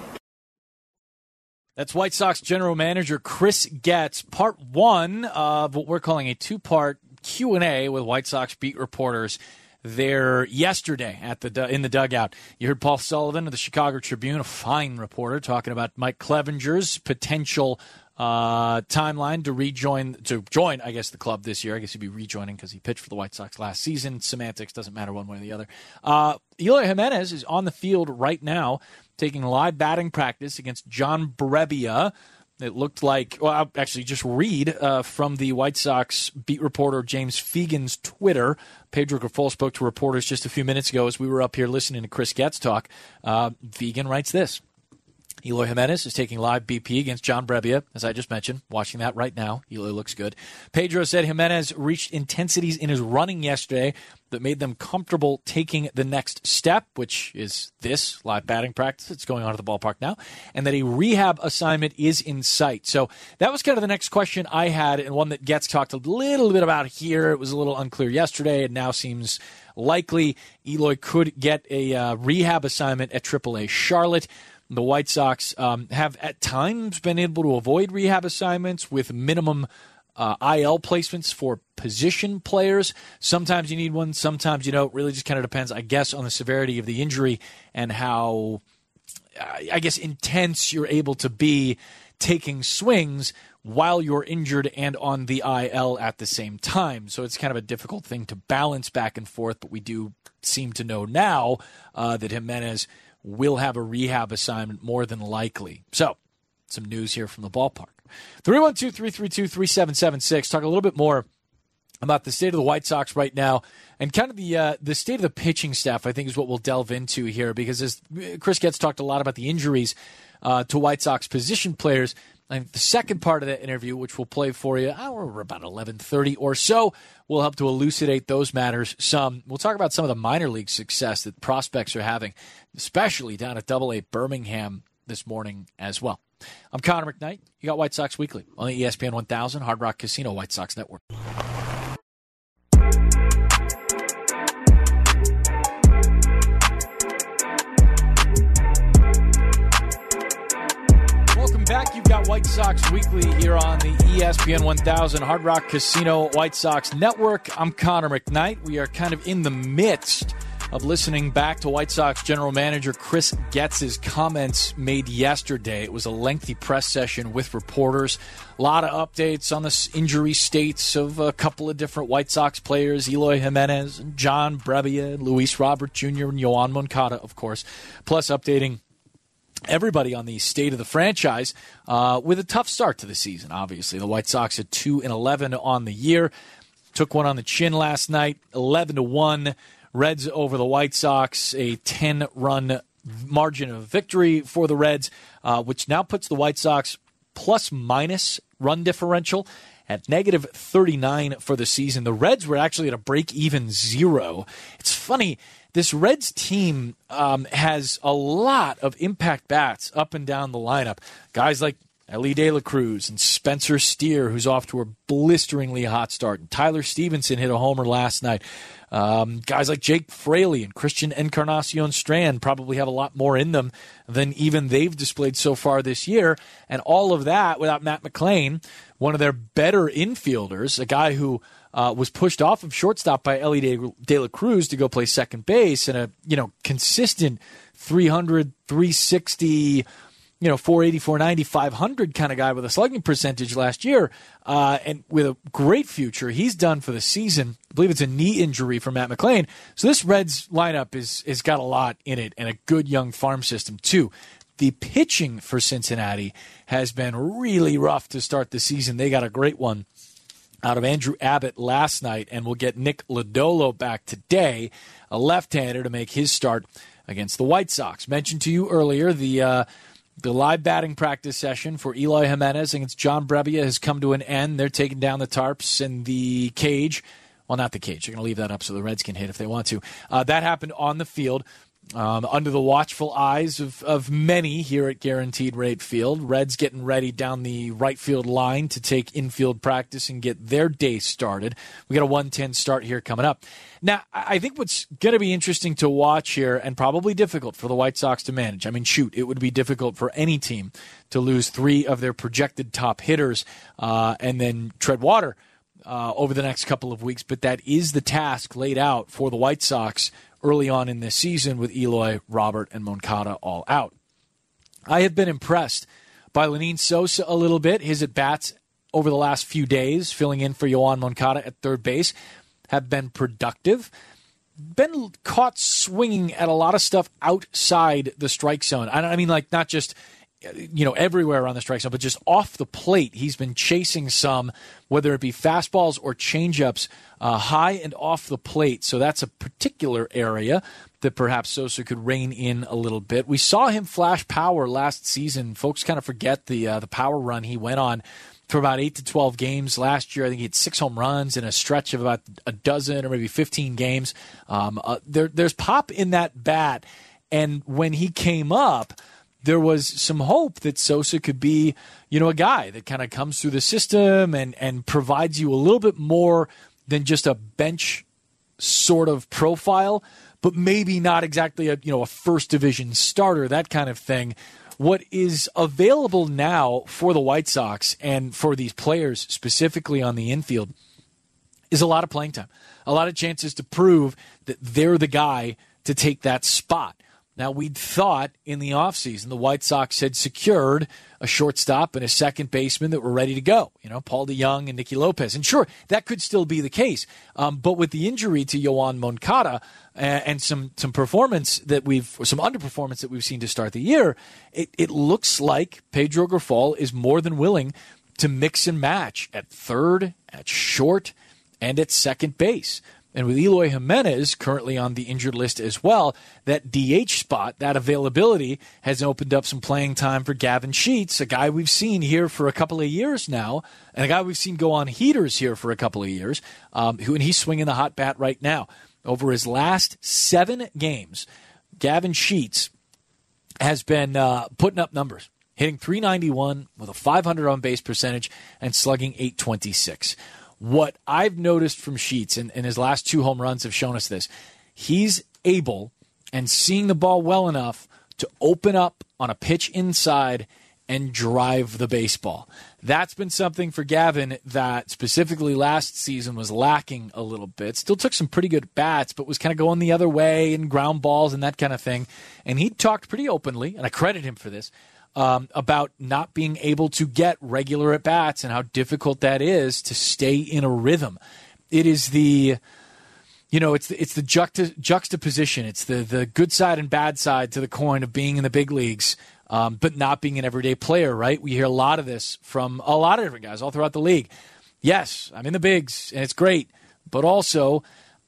That's White Sox general manager Chris Getz, part one of what we're calling a two-part Q and A with White Sox beat reporters there yesterday at the in the dugout. You heard Paul Sullivan of the Chicago Tribune, a fine reporter, talking about Mike Clevenger's potential uh, timeline to rejoin, to join, I guess, the club this year. I guess he'd be rejoining because he pitched for the White Sox last season. Semantics doesn't matter one way or the other. Uh, Eloy Jimenez is on the field right now, taking live batting practice against John Brebbia. It looked like, well, I'll actually just read uh, from the White Sox beat reporter James Fegan's Twitter. Pedro Grifol spoke to reporters just a few minutes ago as we were up here listening to Chris Getz talk. Uh, Fegan writes this. Eloy Jimenez is taking live B P against John Brebbia, as I just mentioned. Watching that right now. Eloy looks good. Pedro said Jimenez reached intensities in his running yesterday that made them comfortable taking the next step, which is this live batting practice. It's going on at the ballpark now, and that a rehab assignment is in sight. So that was kind of the next question I had, and one that Getz talked a little bit about here. It was a little unclear yesterday. It now seems likely Eloy could get a uh, rehab assignment at triple A Charlotte. The White Sox um, have at times been able to avoid rehab assignments with minimum uh, I L placements for position players. Sometimes you need one, sometimes you don't. It really just kind of depends, I guess, on the severity of the injury and how, I guess, intense you're able to be taking swings while you're injured and on the I L at the same time. So it's kind of a difficult thing to balance back and forth, but we do seem to know now uh, that Jimenez will have a rehab assignment more than likely. So, some news here from the ballpark. three one two, three three two, three seven seven six. Talk a little bit more about the state of the White Sox right now and kind of the uh, the state of the pitching staff, I think, is what we'll delve into here, because as Chris Getz talked a lot about the injuries uh, to White Sox position players. I think the second part of that interview, which we'll play for you, oh, about eleven thirty or so, will help to elucidate those matters some. We'll talk about some of the minor league success that prospects are having, especially down at Double A Birmingham this morning as well. I'm Connor McKnight. You got White Sox Weekly on the E S P N one thousand Hard Rock Casino White Sox Network. Back, you've got White Sox Weekly here on the E S P N one thousand Hard Rock Casino White Sox Network. I'm Connor McKnight. We are kind of in the midst of listening back to White Sox general manager Chris Getz's comments made yesterday. It was a lengthy press session with reporters. A lot of updates on the injury states of a couple of different White Sox players, Eloy Jimenez, and John Brebbia, Luis Robert Junior, and Yoan Moncada, of course, plus updating everybody on the state of the franchise uh, with a tough start to the season, obviously. The White Sox at two and eleven on the year. Took one on the chin last night, eleven to one. Reds over the White Sox, a ten-run margin of victory for the Reds, uh, which now puts the White Sox plus-minus run differential at negative thirty-nine for the season. The Reds were actually at a break-even zero. It's funny, this Reds team um, has a lot of impact bats up and down the lineup. Guys like Elly De La Cruz and Spencer Steer, who's off to a blisteringly hot start. And Tyler Stevenson hit a homer last night. Um, guys like Jake Fraley and Christian Encarnacion Strand probably have a lot more in them than even they've displayed so far this year. And all of that without Matt McLain, one of their better infielders, a guy who uh, was pushed off of shortstop by Elly De, De La Cruz to go play second base, and a you know consistent three hundred, three sixty, you know, four eighty, four ninety, five hundred kind of guy with a slugging percentage last year, uh, and with a great future. He's done for the season. I believe it's a knee injury for Matt McLain. So this Reds lineup is is got a lot in it, and a good young farm system too. The pitching for Cincinnati has been really rough to start the season. They got a great one out of Andrew Abbott last night, and we'll get Nick Lodolo back today, a left-hander, to make his start against the White Sox. Mentioned to you earlier, the uh, the live batting practice session for Eloy Jimenez against John Brebbia has come to an end. They're taking down the tarps and the cage. Well, not the cage. They're going to leave that up so the Reds can hit if they want to. Uh, that happened on the field. Um, under the watchful eyes of, of many here at Guaranteed Rate Field. Reds getting ready down the right field line to take infield practice and get their day started. We got a one ten start here coming up. Now, I think what's going to be interesting to watch here, and probably difficult for the White Sox to manage. I mean, shoot, it would be difficult for any team to lose three of their projected top hitters uh, and then tread water uh, over the next couple of weeks. But that is the task laid out for the White Sox early on in this season with Eloy, Robert, and Moncada all out. I have been impressed by Lenyn Sosa a little bit. His at-bats over the last few days, filling in for Yoan Moncada at third base, have been productive. Been caught swinging at a lot of stuff outside the strike zone. I mean, like, not just you know, everywhere around the strike zone, but just off the plate. He's been chasing some, whether it be fastballs or changeups, uh, high and off the plate. So that's a particular area that perhaps Sosa could rein in a little bit. We saw him flash power last season. Folks kind of forget the uh, the power run he went on for about eight to twelve games last year. I think he had six home runs in a stretch of about a dozen or maybe fifteen games. Um, uh, there, there's pop in that bat, and when he came up, there was some hope that Sosa could be, you know, a guy that kind of comes through the system and, and provides you a little bit more than just a bench sort of profile, but maybe not exactly a, you know, a first division starter, that kind of thing. What is available now for the White Sox and for these players specifically on the infield is a lot of playing time, a lot of chances to prove that they're the guy to take that spot. Now, we'd thought in the offseason the White Sox had secured a shortstop and a second baseman that were ready to go. You know, Paul DeJong and Nicky Lopez. And sure, that could still be the case. Um, but with the injury to Yoan Moncada and, and some some performance that we've, or some underperformance that we've seen to start the year, it, it looks like Pedro Grifol is more than willing to mix and match at third, at short, and at second base. And with Eloy Jimenez currently on the injured list as well, that D H spot, that availability, has opened up some playing time for Gavin Sheets, a guy we've seen here for a couple of years now, and a guy we've seen go on heaters here for a couple of years, um, who and he's swinging the hot bat right now. Over his last seven games, Gavin Sheets has been uh, putting up numbers, hitting three ninety-one with a five hundred on-base percentage and slugging eight twenty-six. What I've noticed from Sheets, and, and his last two home runs have shown us this, he's able and seeing the ball well enough to open up on a pitch inside and drive the baseball. That's been something for Gavin that specifically last season was lacking a little bit. Still took some pretty good bats, but was kind of going the other way and ground balls and that kind of thing. And he talked pretty openly, and I credit him for this, Um, about not being able to get regular at-bats and how difficult that is to stay in a rhythm. It is the, you know, it's the, it's the juxta- juxtaposition. It's the, the good side and bad side to the coin of being in the big leagues, um, but not being an everyday player, right? We hear a lot of this from a lot of different guys all throughout the league. Yes, I'm in the bigs, and it's great, but also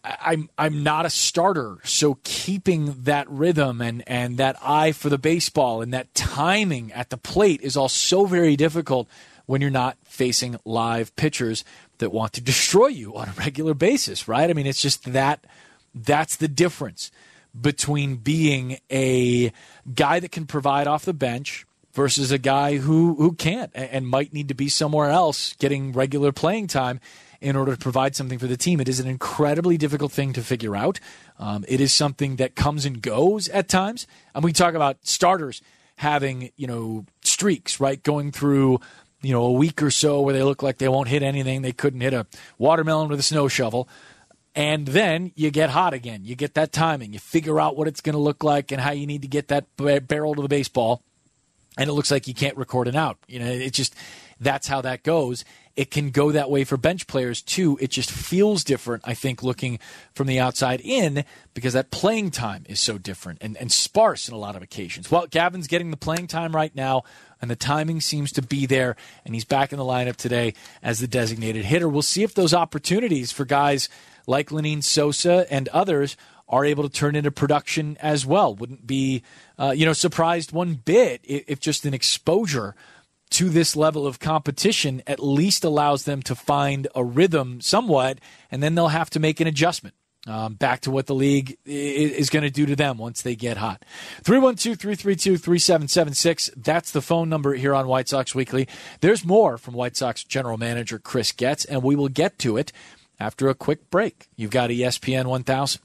I'm I'm not a starter, so keeping that rhythm and, and that eye for the baseball and that timing at the plate is all so very difficult when you're not facing live pitchers that want to destroy you on a regular basis, right? I mean, it's just that that's the difference between being a guy that can provide off the bench versus a guy who, who can't and might need to be somewhere else getting regular playing time in order to provide something for the team. It is an incredibly difficult thing to figure out. Um, it is something that comes and goes at times. And we talk about starters having, you know, streaks, right, going through, you know, a week or so where they look like they won't hit anything. They couldn't hit a watermelon with a snow shovel. And then you get hot again. You get that timing. You figure out what it's going to look like and how you need to get that barrel to the baseball. And it looks like you can't record an out. You know, it just, that's how that goes. It can go that way for bench players too. It just feels different, I think, looking from the outside in, because that playing time is so different and, and sparse in a lot of occasions. Well, Gavin's getting the playing time right now, and the timing seems to be there, and he's back in the lineup today as the designated hitter. We'll see if those opportunities for guys like Lenyn Sosa and others are able to turn into production as well. Wouldn't be, uh, you know, surprised one bit if, if just an exposure to this level of competition at least allows them to find a rhythm somewhat, and then they'll have to make an adjustment um, back to what the league is going to do to them once they get hot. three one two, three three two, three seven seven six. That's the phone number here on White Sox Weekly. There's more from White Sox general manager Chris Getz, and we will get to it after a quick break. You've got E S P N one thousand.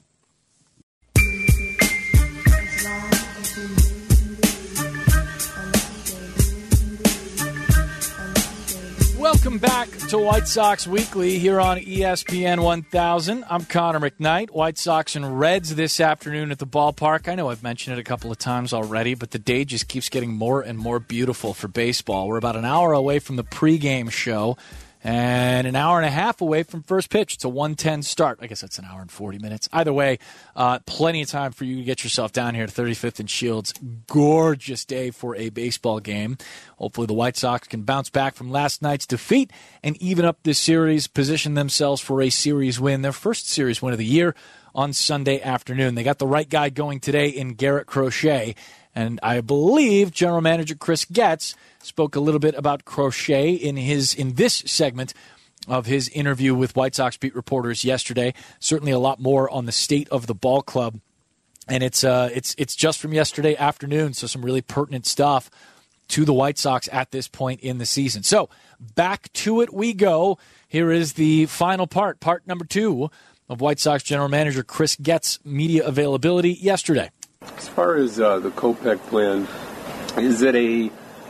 Welcome back to White Sox Weekly here on E S P N one thousand. I'm Connor McKnight. White Sox and Reds this afternoon at the ballpark. I know I've mentioned it a couple of times already, but the day just keeps getting more and more beautiful for baseball. We're about an hour away from the pregame show and an hour and a half away from first pitch. It's a one ten start. I guess that's an hour and forty minutes. Either way, uh, plenty of time for you to get yourself down here to thirty-fifth and Shields. Gorgeous day for a baseball game. Hopefully the White Sox can bounce back from last night's defeat and even up this series, position themselves for a series win, their first series win of the year on Sunday afternoon. They got the right guy going today in Garrett Crochet, and I believe General Manager Chris Getz spoke a little bit about Crochet in his in this segment of his interview with White Sox beat reporters yesterday. Certainly a lot more on the state of the ball club, and it's uh it's it's just from yesterday afternoon, so some really pertinent stuff to the White Sox at this point in the season. So back to it we go. Here is the final part, part number two of White Sox General Manager Chris Getz' media availability yesterday. As far as uh, the Kopech plan, is it a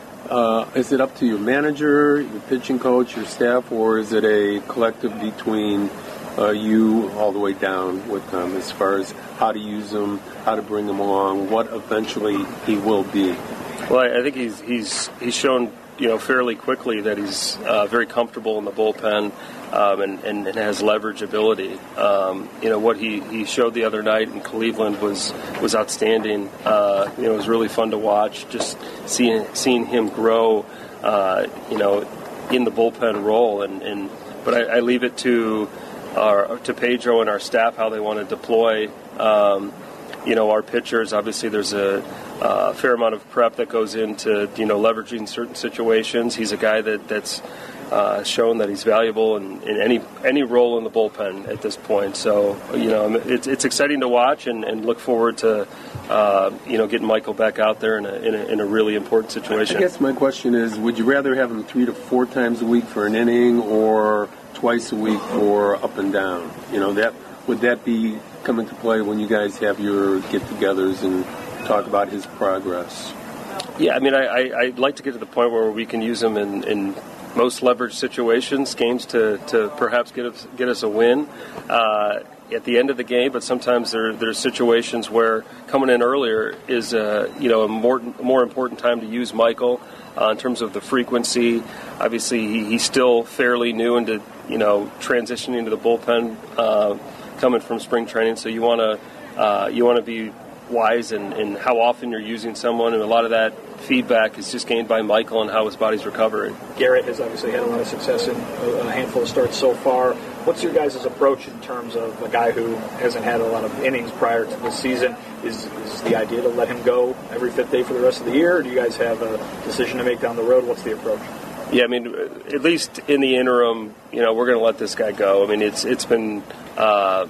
uh, is it up to your manager, your pitching coach, your staff, or is it a collective between uh, you all the way down with them as far as how to use them, how to bring them along, what eventually he will be? Well, I think he's he's he's shown, you know, fairly quickly that he's uh, very comfortable in the bullpen um, and, and, and has leverage ability. Um, you know, what he, he showed the other night in Cleveland was was outstanding. Uh, you know, it was really fun to watch, just seeing seeing him grow, uh, you know, in the bullpen role. And, and but I, I leave it to our, to Pedro and our staff how they want to deploy, um, you know, our pitchers. Obviously, there's a A uh, fair amount of prep that goes into, you know, leveraging certain situations. He's a guy that, that's uh, shown that he's valuable in, in any any role in the bullpen at this point. So, you know, it's it's exciting to watch and, and look forward to, uh, you know, getting Michael back out there in a, in a in a really important situation. I guess my question is, would you rather have him three to four times a week for an inning or twice a week for up and down? You know, that would that be come into play when you guys have your get-togethers and talk about his progress? Yeah, I mean, I, I, I'd like to get to the point where we can use him in, in most leverage situations, games to, to perhaps get us, get us a win uh, at the end of the game. But sometimes there there's situations where coming in earlier is uh, you know a more more important time to use Michael uh, in terms of the frequency. Obviously, he, he's still fairly new into you know transitioning to the bullpen uh, coming from spring training. So you want to uh, you want to be wise and, and how often you're using someone, and a lot of that feedback is just gained by Michael and how his body's recovering. Garrett has obviously had a lot of success in a handful of starts so far. What's your guys' approach in terms of a guy who hasn't had a lot of innings prior to this season? Is, is the idea to let him go every fifth day for the rest of the year, or do you guys have a decision to make down the road? What's the approach? Yeah, I mean, at least in the interim, you know, we're going to let this guy go. I mean, it's it's been, uh,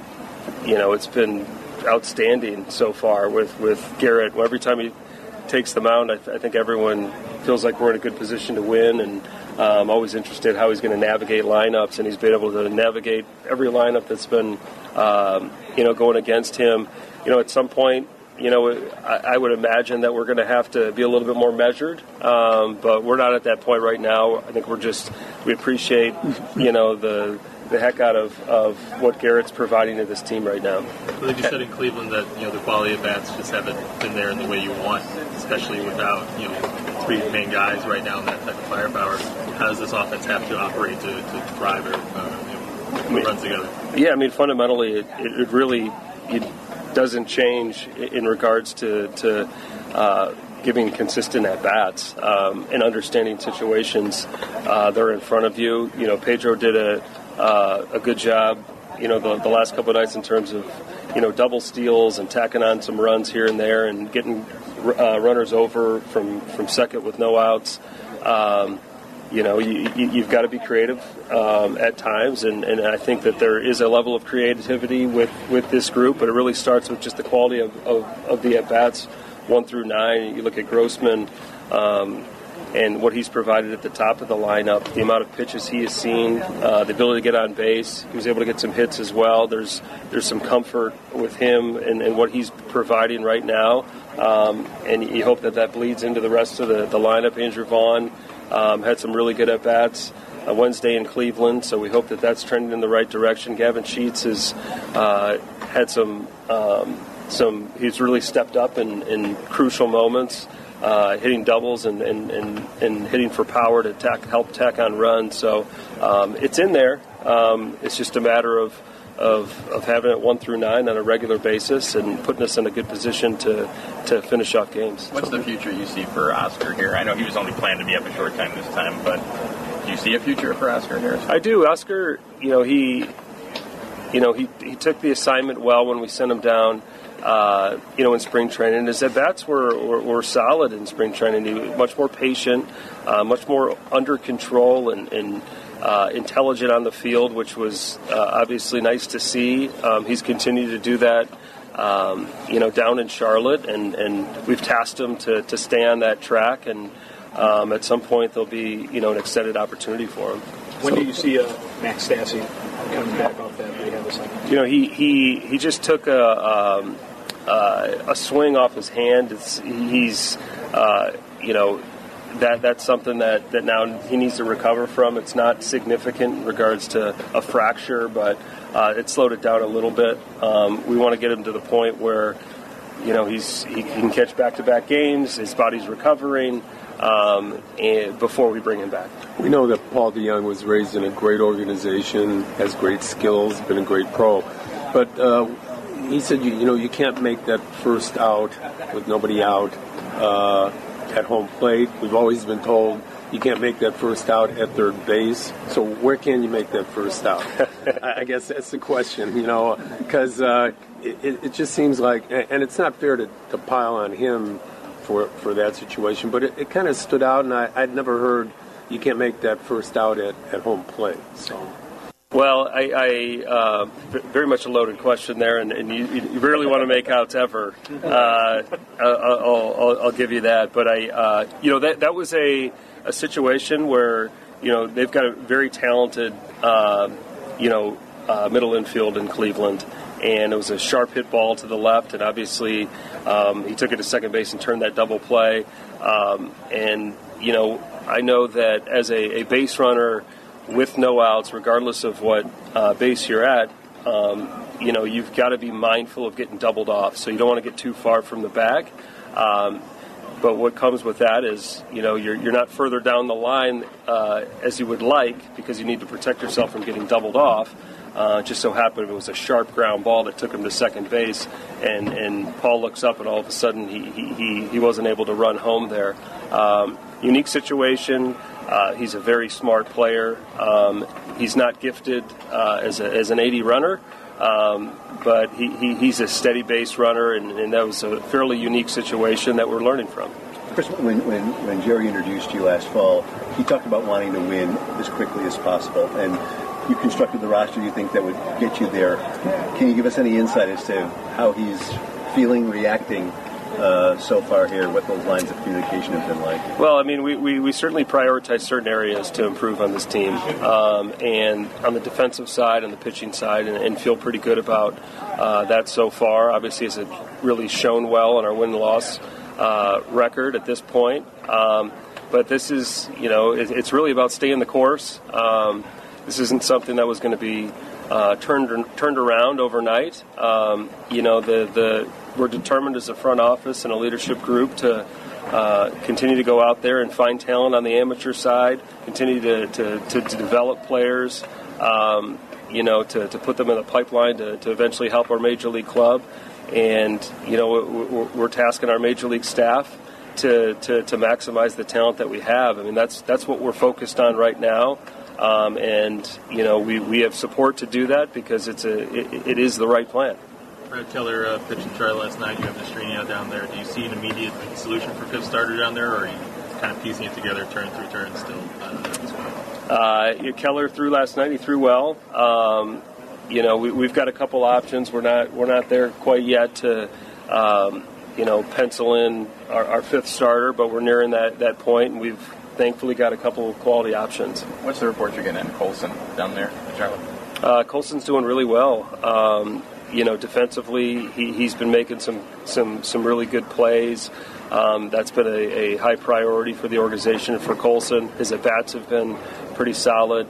you know, it's been outstanding so far with, with Garrett. Every time he takes the mound, I, th- I think everyone feels like we're in a good position to win, and uh, I'm always interested how he's going to navigate lineups, and he's been able to navigate every lineup that's been, um, you know, going against him. You know, at some point, you know, I, I would imagine that we're going to have to be a little bit more measured, um, but we're not at that point right now. I think we're just, we appreciate, you know, the the heck out of, of what Garrett's providing to this team right now. Well, you said in Cleveland that, you know, the quality of bats just haven't been there in the way you want, especially without, you know, three main guys right now in that type of firepower. How does this offense have to operate to, to drive or uh, you know, I mean, runs together? Yeah, I mean, fundamentally, it, it really it doesn't change in regards to, to uh, giving consistent at-bats um, and understanding situations uh, that are in front of you. You know, Pedro did a Uh, a good job, you know, the, the last couple of nights in terms of, you know, double steals and tacking on some runs here and there and getting uh, runners over from, from second with no outs. Um, you know, you, you, you've got to be creative um, at times, and, and I think that there is a level of creativity with, with this group, but it really starts with just the quality of, of, of the at-bats, one through nine. You look at Grossman, um, and what he's provided at the top of the lineup, the amount of pitches he has seen, uh, the ability to get on base. He was able to get some hits as well. There's there's some comfort with him and, and what he's providing right now. Um, and you hope that that bleeds into the rest of the, the lineup. Andrew Vaughn um, had some really good at-bats uh, Wednesday in Cleveland, so we hope that that's trending in the right direction. Gavin Sheets has uh, had some, um, some, he's really stepped up in, in crucial moments. Uh, hitting doubles and, and, and, and hitting for power to tack, help tack on runs. So um, it's in there. Um, it's just a matter of, of of having it one through nine on a regular basis and putting us in a good position to, to finish off games. What's the future you see for Oscar here? I know he was only planned to be up a short time this time, but do you see a future for Oscar Harris? I do. Oscar, you know, he, you know, he he took the assignment well when we sent him down. Uh, you know, in spring training, his at-bats were, were, were solid in spring training. He was much more patient, uh, much more under control and, and uh, intelligent on the field, which was uh, obviously nice to see. Um, he's continued to do that, um, you know, down in Charlotte, and, and we've tasked him to, to stay on that track, and um, at some point there'll be, you know, an extended opportunity for him. When do you see uh, Max Stassi coming back off that rehab assignment? You know, he, he, he just took a... Um, Uh, a swing off his hand. It's, he's, uh, you know, that that's something that, that now he needs to recover from. It's not significant in regards to a fracture, but uh, it slowed it down a little bit. Um, we want to get him to the point where, you know, he's he can catch back-to-back games, his body's recovering, um, and before we bring him back. We know that Paul DeJong was raised in a great organization, has great skills, been a great pro, but uh, he said, you, you know, you can't make that first out with nobody out uh, at home plate. We've always been told you can't make that first out at third base. So where can you make that first out? I guess that's the question, you know, because uh, it, it just seems like, and it's not fair to, to pile on him for for that situation, but it, it kind of stood out, and I, I'd never heard you can't make that first out at, at home plate. So. Well, I, I uh, very much a loaded question there, and, and you, you rarely want to make outs ever. Uh, I'll, I'll, I'll give you that, but I, uh, you know, that that was a, a situation where, you know, they've got a very talented, uh, you know, uh, middle infield in Cleveland, and it was a sharp hit ball to the left, and obviously um, he took it to second base and turned that double play, um, and you know, I know that as a, a base runner with no outs, regardless of what uh, base you're at, um, you know, you've got to be mindful of getting doubled off. So you don't want to get too far from the bag. Um, but what comes with that is, you know, you're, you're not further down the line uh, as you would like because you need to protect yourself from getting doubled off. Uh, just so happened it was a sharp ground ball that took him to second base, and, and Paul looks up and all of a sudden he, he, he, he wasn't able to run home there. Um, unique situation. Uh, he's a very smart player. Um, he's not gifted uh, as, a, as an eighty runner, um, but he, he, he's a steady base runner, and, and that was a fairly unique situation that we're learning from. Chris, when, when, when Jerry introduced you last fall, he talked about wanting to win as quickly as possible, and you constructed the roster you think that would get you there. Can you give us any insight as to how he's feeling, reacting uh, so far here, what those lines of communication have been like? Well, I mean, we, we, we certainly prioritize certain areas to improve on this team, um, and on the defensive side and the pitching side, and, and feel pretty good about uh, that so far. Obviously, it's really shown well in our win-loss uh, record at this point. Um, but this is, you know, it, it's really about staying the course. Um, This isn't something that was going to be uh, turned turned around overnight. Um, you know, the the we're determined as a front office and a leadership group to uh, continue to go out there and find talent on the amateur side, continue to to, to, to develop players, um, you know, to, to put them in the pipeline to, to eventually help our major league club. And, you know, we're, we're tasking our major league staff to, to, to maximize the talent that we have. I mean, that's that's what we're focused on right now. Um, and, you know, we, we have support to do that because it's a it, it is the right plan. Brad Keller uh, pitched in Charlotte last night. You have Nestrino down there. Do you see an immediate solution for fifth starter down there, or are you kind of piecing it together turn through turn still uh, at this point? Uh, yeah, Keller threw last night. He threw well. Um, you know, we, we've got a couple options. We're not we're not there quite yet to, um, you know, pencil in our, our fifth starter, but we're nearing that, that point, and we've thankfully got a couple of quality options. What's the report you're getting on Colson down there in Charlotte? Uh, Colson's doing really well. Um, you know, defensively, he, he's been making some, some, some really good plays. Um, that's been a, a high priority for the organization and for Colson. His at-bats have been pretty solid.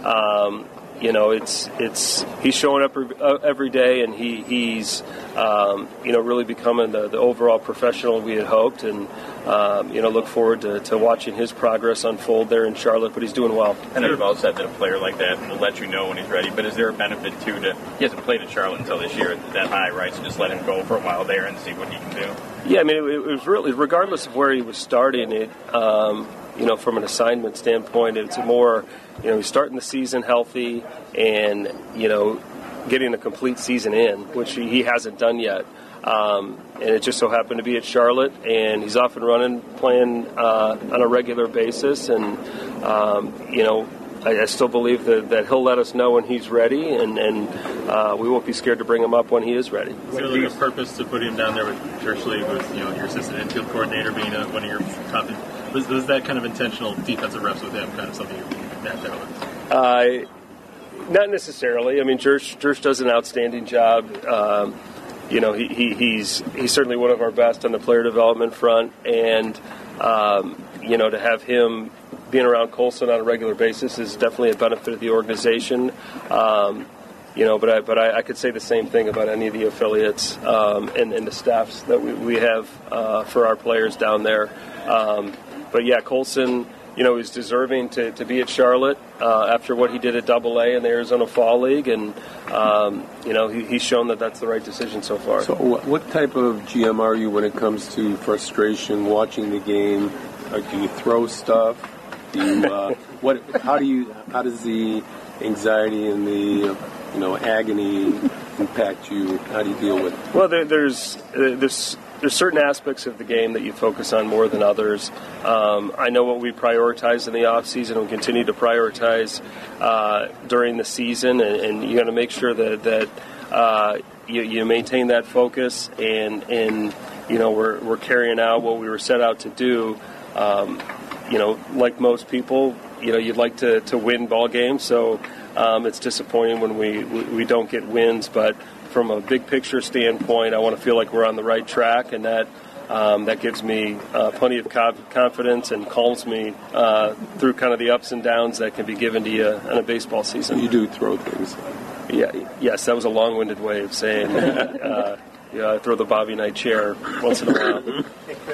Um, you know, it's it's he's showing up every day, and he he's um, you know really becoming the, the overall professional we had hoped, and um, you know look forward to, to watching his progress unfold there in Charlotte. But he's doing well. I know you've all said that a player like that will let you know when he's ready. But is there a benefit too to he hasn't played in Charlotte until this year that high, right? So just let him go for a while there and see what he can do. Yeah, I mean it, it was really regardless of where he was starting it. Um, You know, from an assignment standpoint, it's more, you know, he's starting the season healthy and, you know, getting a complete season in, which he hasn't done yet. Um, and it just so happened to be at Charlotte, and he's off and running, playing uh, on a regular basis. And, um, you know, I, I still believe that, that he'll let us know when he's ready, and, and uh, we won't be scared to bring him up when he is ready. Is there like a purpose to putting him down there with Churchley, with, you know, your assistant infield coordinator being a, one of your top? Was, was that kind of intentional defensive reps with him kind of something you mapped out with? Uh, not necessarily. I mean, Jersh, Jersh does an outstanding job. Um, you know, he, he, he's he's certainly one of our best on the player development front, and um, you know, to have him being around Colson on a regular basis is definitely a benefit of the organization. Um, you know, but I, but I, I could say the same thing about any of the affiliates um, and, and the staffs that we, we have uh, for our players down there. Um, But, yeah, Colson, you know, is deserving to, to be at Charlotte uh, after what he did at Double A in the Arizona Fall League. And, um, you know, he, he's shown that that's the right decision so far. So what type of G M are you when it comes to frustration, watching the game? Uh, do you throw stuff? Do you, uh, what? How do you? How does the anxiety and the, uh, you know, agony impact you? How do you deal with it? Well, there, there's uh, there's... There's certain aspects of the game that you focus on more than others. Um, I know what we prioritize in the off season and continue to prioritize uh, during the season, and, and you got to make sure that that uh, you, you maintain that focus, and and you know we're we're carrying out what we were set out to do. Um, you know, like most people, you know, you'd like to, to win ball games, so um, it's disappointing when we, we we don't get wins, but from a big picture standpoint, I want to feel like we're on the right track, and that um, that gives me uh, plenty of confidence and calms me uh, through kind of the ups and downs that can be given to you in a baseball season. You do throw things. Yeah, yes, that was a long-winded way of saying uh, yeah, I throw the Bobby Knight chair once in a while. Hey, Chris,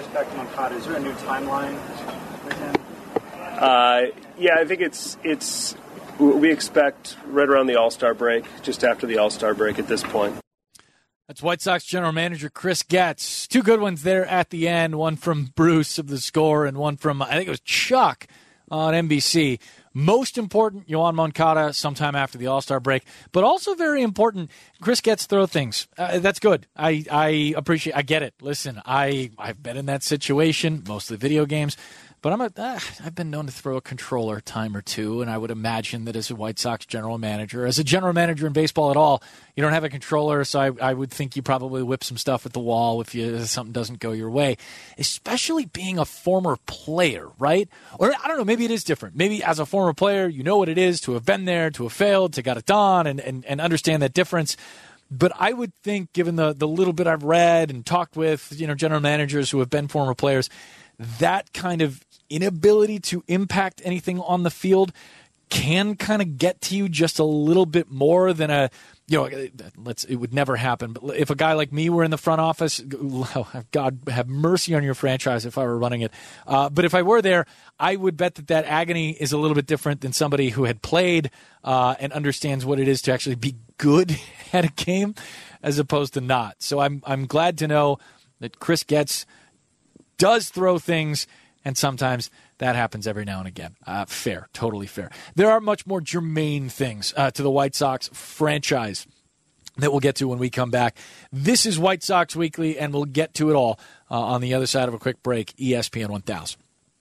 expect Moncada? Is there a new timeline with him? Uh, yeah, I think it's it's we expect right around the All-Star break, just after the All-Star break at this point. That's White Sox general manager Chris Getz. Two good ones there at the end, one from Bruce of The Score and one from, I think it was Chuck on N B C. Most important, Yoan Moncada sometime after the All-Star break, but also very important, Chris Getz throw things. Uh, that's good. I, I appreciate I get it. Listen, I, I've been in that situation, mostly video games. But I'm a, uh, I've been known to throw a controller a time or two, and I would imagine that as a White Sox general manager, as a general manager in baseball at all, you don't have a controller, so I, I would think you probably whip some stuff at the wall if you, something doesn't go your way, especially being a former player, right? Or I don't know, maybe it is different. Maybe as a former player, you know what it is to have been there, to have failed, to got it done, and, and, and understand that difference. But I would think, given the, the little bit I've read and talked with, you know, general managers who have been former players, that kind of inability to impact anything on the field can kind of get to you just a little bit more than a, you know, let's, it would never happen. But if a guy like me were in the front office, God have mercy on your franchise if I were running it. Uh, but if I were there, I would bet that that agony is a little bit different than somebody who had played uh, and understands what it is to actually be good at a game as opposed to not. So I'm, I'm glad to know that Chris Getz does throw things, and sometimes that happens every now and again. Uh, fair, totally fair. There are much more germane things uh, to the White Sox franchise that we'll get to when we come back. This is White Sox Weekly, and we'll get to it all uh, on the other side of a quick break. E S P N one thousand.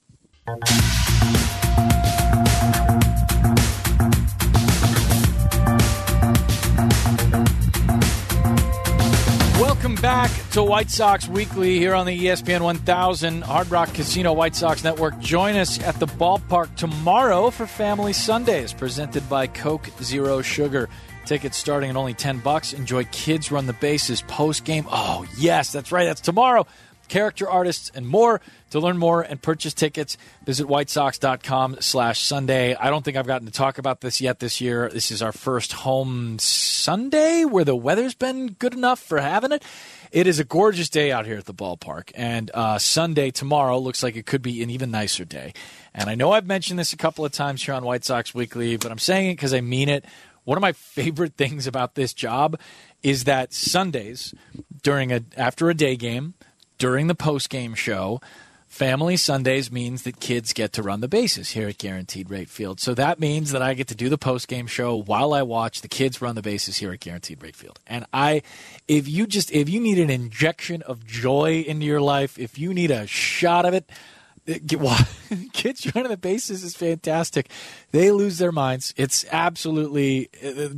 Welcome back to White Sox Weekly here on the E S P N one thousand Hard Rock Casino White Sox Network. Join us at the ballpark tomorrow for Family Sundays, presented by Coke Zero Sugar. Tickets starting at only ten bucks. Enjoy Kids Run the Bases post-game. Oh, yes, that's right. That's tomorrow. Character artists and more. To learn more and purchase tickets, visit whitesox.com slash Sunday. I don't think I've gotten to talk about this yet this year. This is our first home Sunday where the weather's been good enough for having it. It is a gorgeous day out here at the ballpark, and uh, Sunday tomorrow looks like it could be an even nicer day. And I know I've mentioned this a couple of times here on White Sox Weekly, but I'm saying it because I mean it. One of my favorite things about this job is that Sundays, during a after a day game, during the post-game show, Family Sundays means that kids get to run the bases here at Guaranteed Rate Field. So that means that I get to do the post-game show while I watch the kids run the bases here at Guaranteed Rate Field. And I, if you just, if you need an injection of joy into your life, if you need a shot of it, get, well, kids running the bases is fantastic. They lose their minds. It's absolutely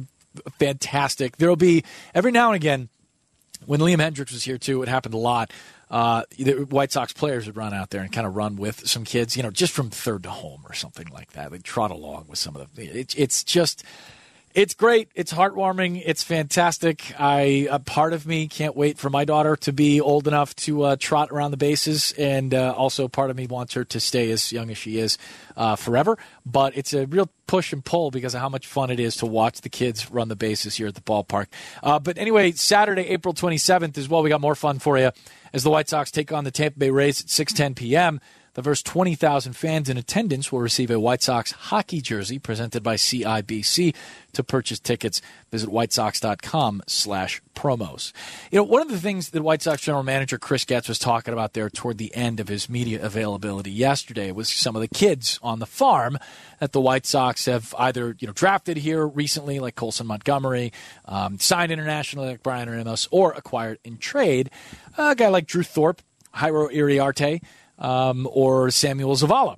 fantastic. There'll be, every now and again, when Liam Hendricks was here too, it happened a lot. Uh, the White Sox players would run out there and kind of run with some kids, you know, just from third to home or something like that. They'd trot along with some of the. It, it's just, it's great. It's heartwarming. It's fantastic. I a part of me can't wait for my daughter to be old enough to uh, trot around the bases, and uh, also part of me wants her to stay as young as she is uh, forever. But it's a real push and pull because of how much fun it is to watch the kids run the bases here at the ballpark. Uh, but anyway, Saturday, April twenty-seventh as well. We got more fun for you as the White Sox take on the Tampa Bay Rays at six ten p.m. The first twenty thousand fans in attendance will receive a White Sox hockey jersey presented by C I B C. To purchase tickets, visit whitesox.com slash promos. You know, one of the things that White Sox general manager Chris Getz was talking about there toward the end of his media availability yesterday was some of the kids on the farm that the White Sox have either, you know, drafted here recently, like Colson Montgomery, um, signed internationally like Brian Ramos, or acquired in trade. A guy like Drew Thorpe, Jairo Iriarte, um, or Samuel Zavala,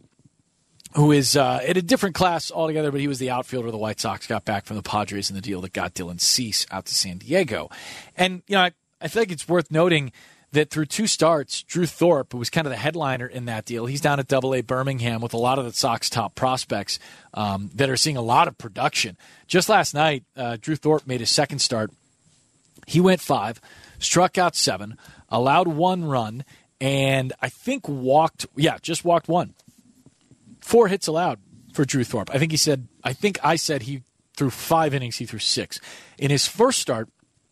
who is uh, in a different class altogether, but he was the outfielder the White Sox got back from the Padres in the deal that got Dylan Cease out to San Diego. And, you know, I, I think it's worth noting that through two starts, Drew Thorpe, who was kind of the headliner in that deal, he's down at Double A Birmingham with a lot of the Sox top prospects um, that are seeing a lot of production. Just last night, uh, Drew Thorpe made his second start. He went five, struck out seven, allowed one run, and I think walked, yeah, just walked one. Four hits allowed for Drew Thorpe. I think he said, I think I said he threw five innings, he threw six. In his first start,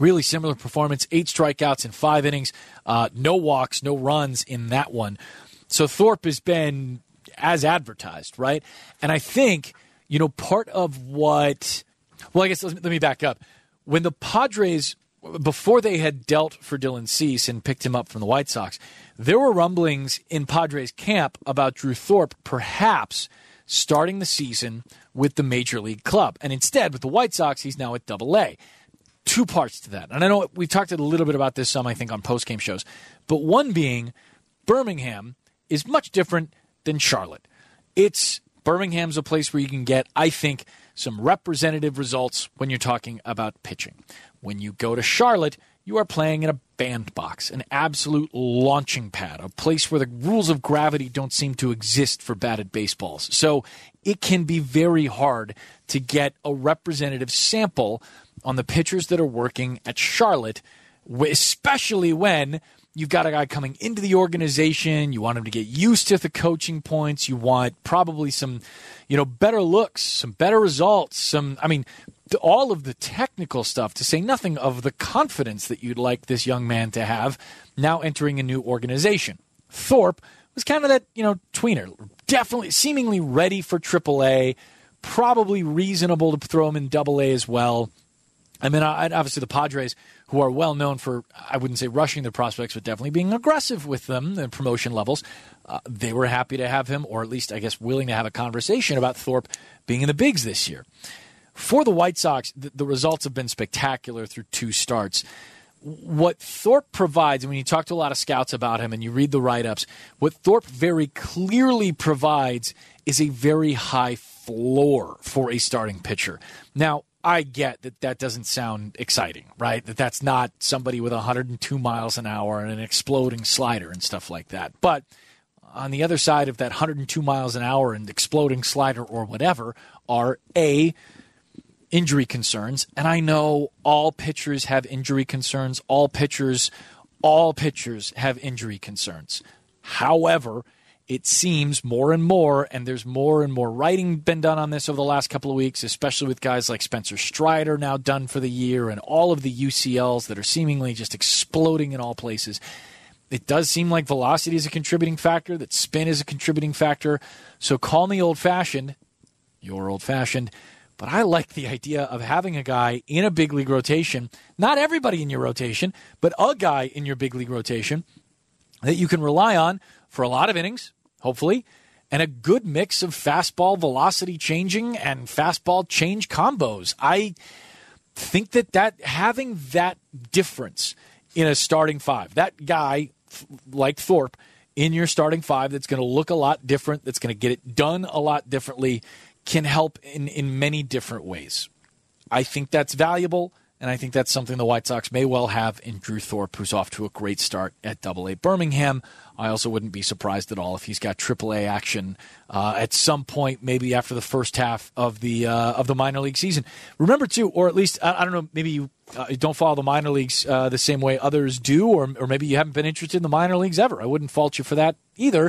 Really similar performance, eight strikeouts in five innings, uh, no walks, no runs in that one. So Thorpe has been as advertised, right? And I think, you know, part of what – well, I guess let me, let me back up. When the Padres – before they had dealt for Dylan Cease and picked him up from the White Sox, there were rumblings in Padres camp about Drew Thorpe perhaps starting the season with the Major League club. And instead, with the White Sox, he's now at Double A. Two parts to that. And I know we talked a little bit about this some, I think, on post-game shows. But one being Birmingham is much different than Charlotte. It's Birmingham's a place where you can get, I think, some representative results when you're talking about pitching. When you go to Charlotte, you are playing in a bandbox, an absolute launching pad, a place where the rules of gravity don't seem to exist for batted baseballs. So it can be very hard to get a representative sample on the pitchers that are working at Charlotte, especially when you've got a guy coming into the organization. You want him to get used to the coaching points. You want probably some, you know, better looks, some better results, some, I mean, all of the technical stuff, to say nothing of the confidence that you'd like this young man to have now entering a new organization. Thorpe was kind of that, you know, tweener, definitely seemingly ready for triple A, probably reasonable to throw him in Double A as well. I mean, obviously the Padres, who are well known for, I wouldn't say rushing their prospects, but definitely being aggressive with them in promotion levels, uh, they were happy to have him, or at least, I guess, willing to have a conversation about Thorpe being in the bigs this year. For the White Sox, the, the results have been spectacular through two starts. What Thorpe provides, and when you talk to a lot of scouts about him and you read the write-ups, what Thorpe very clearly provides is a very high floor for a starting pitcher. Now, I get that that doesn't sound exciting, right? That that's not somebody with one hundred two miles an hour and an exploding slider and stuff like that. But on the other side of that one hundred two miles an hour and exploding slider or whatever are A, injury concerns. And I know all pitchers have injury concerns. All pitchers, all pitchers have injury concerns. However, it seems more and more, and there's more and more writing been done on this over the last couple of weeks, especially with guys like Spencer Strider now done for the year and all of the U C Ls that are seemingly just exploding in all places. It does seem like velocity is a contributing factor, that spin is a contributing factor. So call me old-fashioned. You're old-fashioned. But I like the idea of having a guy in a big league rotation, not everybody in your rotation, but a guy in your big league rotation that you can rely on for a lot of innings, hopefully, and a good mix of fastball velocity changing and fastball change combos. I think that, that having that difference in a starting five, that guy like Thorpe in your starting five that's going to look a lot different, that's going to get it done a lot differently, can help in, in many different ways. I think that's valuable, and I think that's something the White Sox may well have in Drew Thorpe, who's off to a great start at Double A Birmingham. I also wouldn't be surprised at all if he's got Triple A action uh, at some point, maybe after the first half of the uh, of the minor league season. Remember, too, or at least, I, I don't know, maybe you uh, don't follow the minor leagues uh, the same way others do, or, or maybe you haven't been interested in the minor leagues ever. I wouldn't fault you for that either.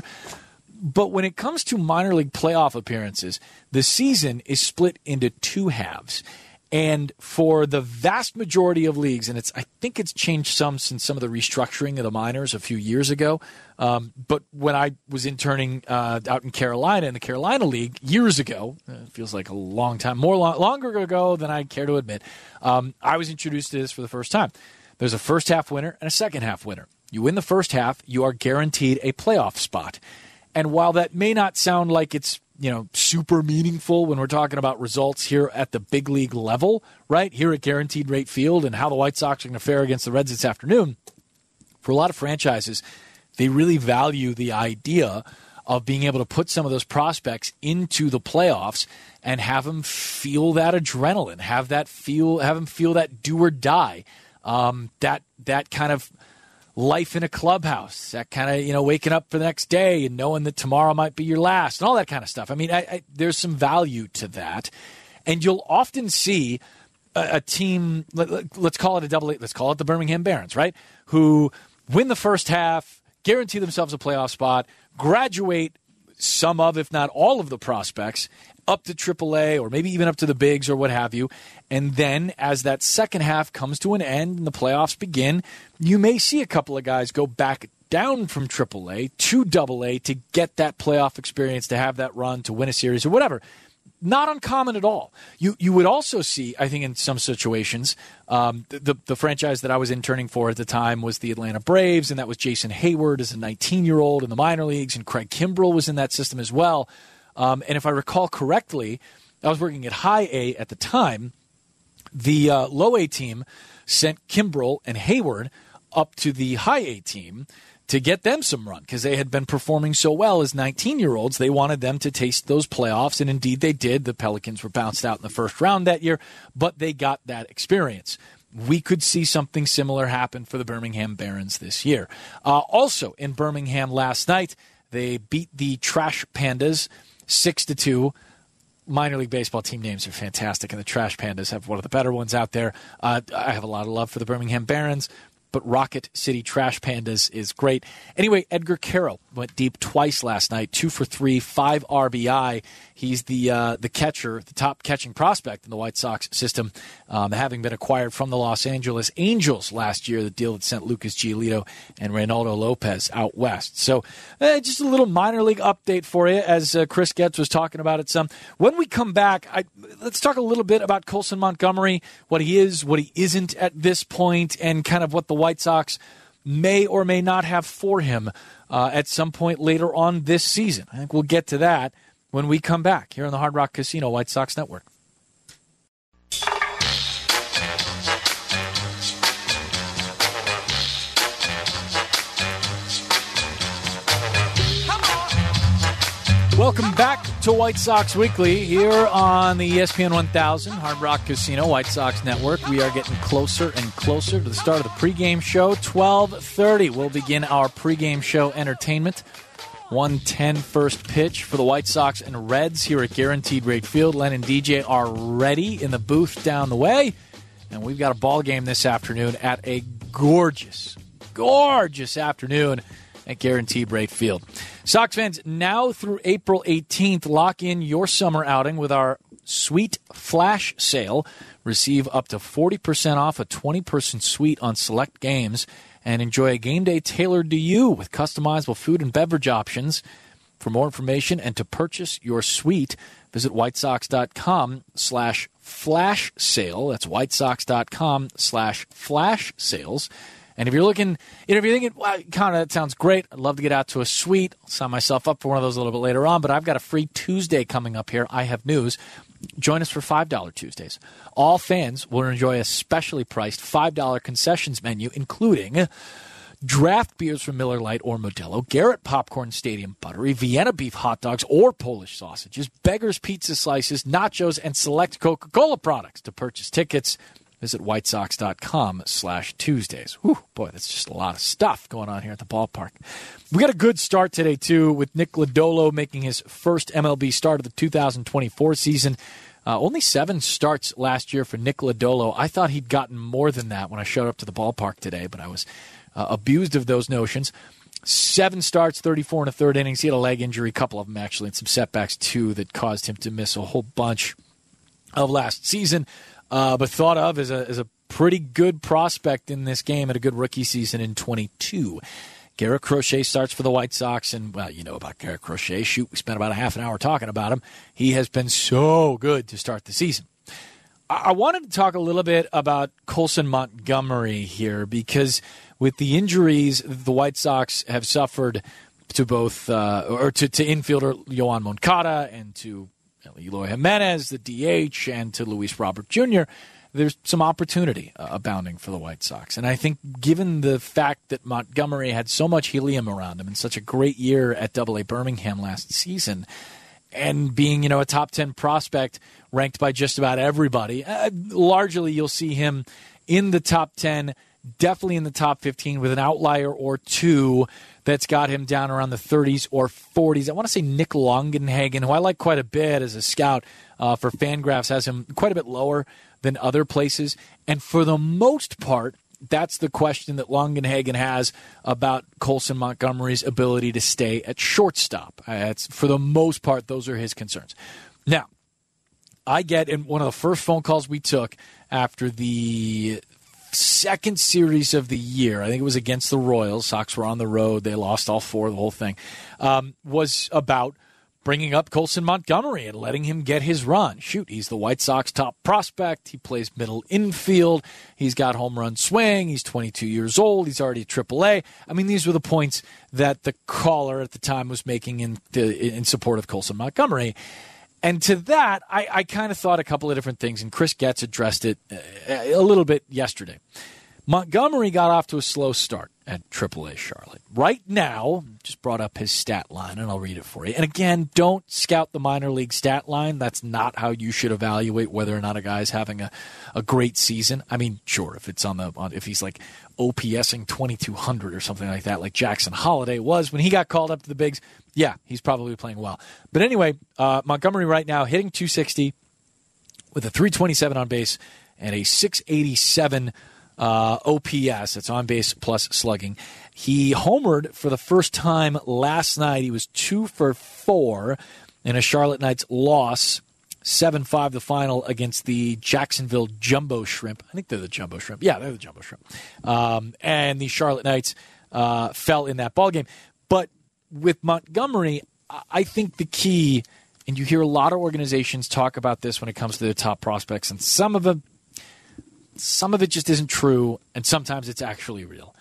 But when it comes to minor league playoff appearances, the season is split into two halves. And for the vast majority of leagues, and it's I think it's changed some since some of the restructuring of the minors a few years ago. Um, but when I was interning uh, out in Carolina, in the Carolina League, years ago, it feels like a long time, more long, longer ago than I care to admit, um, I was introduced to this for the first time. There's a first half winner and a second half winner. You win the first half, you are guaranteed a playoff spot. And while that may not sound like it's, you know, super meaningful when we're talking about results here at the big league level, right, here at Guaranteed Rate Field and how the White Sox are going to fare against the Reds this afternoon, for a lot of franchises, they really value the idea of being able to put some of those prospects into the playoffs and have them feel that adrenaline, have that feel, have them feel that do or die, um, that that kind of life in a clubhouse, that kind of, you know, waking up for the next day and knowing that tomorrow might be your last and all that kind of stuff. I mean, I, I, there's some value to that. And you'll often see a, a team, let, let's call it a double A, let's call it the Birmingham Barons, right, who win the first half, guarantee themselves a playoff spot, graduate some of, if not all of the prospects up to triple A or maybe even up to the bigs or what have you. And then as that second half comes to an end and the playoffs begin, you may see a couple of guys go back down from triple A to double A to get that playoff experience, to have that run, to win a series or whatever. Not uncommon at all. You you would also see, I think in some situations, um, the, the franchise that I was interning for at the time was the Atlanta Braves, and that was Jason Hayward as a nineteen-year-old in the minor leagues, and Craig Kimbrell was in that system as well. Um, and if I recall correctly, I was working at high A at the time. The uh, low A team sent Kimbrell and Hayward up to the high A team to get them some run because they had been performing so well as nineteen-year-olds. They wanted them to taste those playoffs, and indeed they did. The Pelicans were bounced out in the first round that year, but they got that experience. We could see something similar happen for the Birmingham Barons this year. Uh, also, in Birmingham last night, they beat the Trash Pandas six to two. Minor League Baseball team names are fantastic, and the Trash Pandas have one of the better ones out there. Uh, I have a lot of love for the Birmingham Barons, but Rocket City Trash Pandas is great. Anyway, Edgar Carroll went deep twice last night, two for three, five R B I. He's the uh, the catcher, the top catching prospect in the White Sox system, um, having been acquired from the Los Angeles Angels last year, the deal that sent Lucas Giolito and Reynaldo Lopez out west. So uh, just a little minor league update for you, as uh, Chris Getz was talking about it some. When we come back, I, let's talk a little bit about Colson Montgomery, what he is, what he isn't at this point, and kind of what the White Sox may or may not have for him uh, at some point later on this season. I think we'll get to that when we come back here on the Hard Rock Casino White Sox Network. Welcome back to White Sox Weekly here on the E S P N one thousand Hard Rock Casino White Sox Network. We are getting closer and closer to the start of the pregame show. twelve thirty, we'll begin our pregame show entertainment. one ten first pitch for the White Sox and Reds here at Guaranteed Rate Field. Len and D J are ready in the booth down the way, and we've got a ball game this afternoon at a gorgeous, gorgeous afternoon at Guaranteed Rate Field. Sox fans, now through April eighteenth, lock in your summer outing with our Suite Flash Sale. Receive up to forty percent off a twenty-person suite on select games and enjoy a game day tailored to you with customizable food and beverage options. For more information and to purchase your suite, visit whitesox.com slash flash sale. That's whitesox.com slash flash sales. And if you're looking, you know, if you're thinking, wow, Connor, that sounds great. I'd love to get out to a suite. I'll sign myself up for one of those a little bit later on, but I've got a free Tuesday coming up here. I have news. Join us for five dollars Tuesdays. All fans will enjoy a specially priced five dollars concessions menu, including draft beers from Miller Lite or Modelo, Garrett Popcorn Stadium Buttery, Vienna Beef hot dogs or Polish sausages, Beggar's Pizza slices, nachos, and select Coca-Cola products. To purchase tickets, visit whitesox.com slash Tuesdays. Whew, boy, that's just a lot of stuff going on here at the ballpark. We got a good start today, too, with Nick Lodolo making his first M L B start of the two thousand twenty-four season. Uh, only seven starts last year for Nick Lodolo. I thought he'd gotten more than that when I showed up to the ballpark today, but I was uh, abused of those notions. Seven starts, thirty-four and a third innings. He had a leg injury, a couple of them actually, and some setbacks, too, that caused him to miss a whole bunch of last season. Uh, but thought of as a as a pretty good prospect in this game at a good rookie season in twenty-two. Garrett Crochet starts for the White Sox, and, well, you know about Garrett Crochet. Shoot, we spent about a half an hour talking about him. He has been so good to start the season. I, I wanted to talk a little bit about Colson Montgomery here because with the injuries the White Sox have suffered to both uh, or to, to infielder Yoan Moncada and to Eloy Jimenez, the D H, and to Luis Robert Junior, there's some opportunity uh, abounding for the White Sox. And I think given the fact that Montgomery had so much helium around him and such a great year at Double A Birmingham last season, and being, you know, a top ten prospect ranked by just about everybody, uh, largely you'll see him in the top ten, definitely in the top fifteen with an outlier or two that's got him down around the thirties or forties. I want to say Nick Longenhagen, who I like quite a bit as a scout uh, for Fangraphs, has him quite a bit lower than other places. And for the most part, that's the question that Longenhagen has about Colson Montgomery's ability to stay at shortstop. Uh, it's, for the most part, those are his concerns. Now, I get in one of the first phone calls we took after the second series of the year, I think it was against the Royals. Sox were on the road. They lost all four, the whole thing, um, was about bringing up Colson Montgomery and letting him get his run. Shoot, he's the White Sox top prospect. He plays middle infield. He's got home run swing. He's twenty-two years old. He's already triple A. I mean, these were the points that the caller at the time was making in, the, in support of Colson Montgomery. And to that, I, I kind of thought a couple of different things, and Chris Getz addressed it a little bit yesterday. Montgomery got off to a slow start at triple A Charlotte. Right now, just brought up his stat line, and I'll read it for you. And again, don't scout the minor league stat line. That's not how you should evaluate whether or not a guy's having a, a great season. I mean, sure, if it's on the on, if he's like OPSing twenty-two hundred or something like that, like Jackson Holiday was when he got called up to the bigs, yeah, he's probably playing well. But anyway, uh, Montgomery right now hitting two sixty with a three twenty-seven on base and a six eighty-seven Uh, O P S, that's on base plus slugging. He homered for the first time last night. He was two for four in a Charlotte Knights loss, seven five the final against the Jacksonville Jumbo Shrimp. I think they're the Jumbo Shrimp. Yeah, they're the Jumbo Shrimp. Um, and the Charlotte Knights uh, fell in that ballgame. But with Montgomery, I think the key, and you hear a lot of organizations talk about this when it comes to their top prospects, and some of them Some of it just isn't true, and sometimes it's actually real.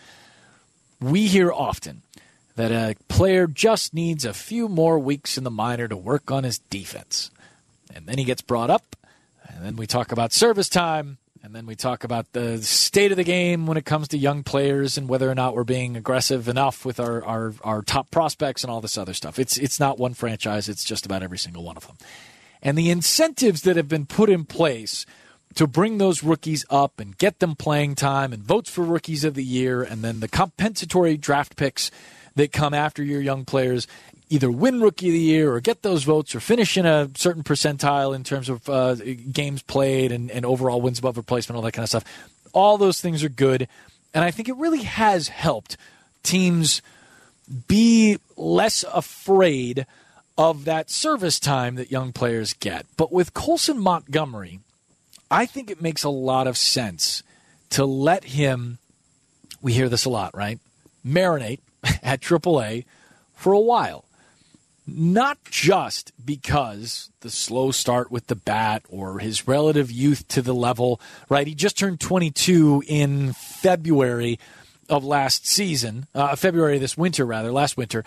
We hear often that a player just needs a few more weeks in the minor to work on his defense. And then he gets brought up, and then we talk about service time, and then we talk about the state of the game when it comes to young players and whether or not we're being aggressive enough with our, our, our top prospects and all this other stuff. It's, it's not one franchise. It's just about every single one of them. And the incentives that have been put in place to bring those rookies up and get them playing time and votes for rookies of the year, and then the compensatory draft picks that come after your young players either win rookie of the year or get those votes or finish in a certain percentile in terms of uh, games played and, and overall wins above replacement, all that kind of stuff. All those things are good, and I think it really has helped teams be less afraid of that service time that young players get. But with Colson Montgomery, I think it makes a lot of sense to let him, we hear this a lot, right, marinate at triple A for a while. Not just because the slow start with the bat or his relative youth to the level, right? He just turned twenty-two in February of last season, uh, February of this winter, rather, last winter.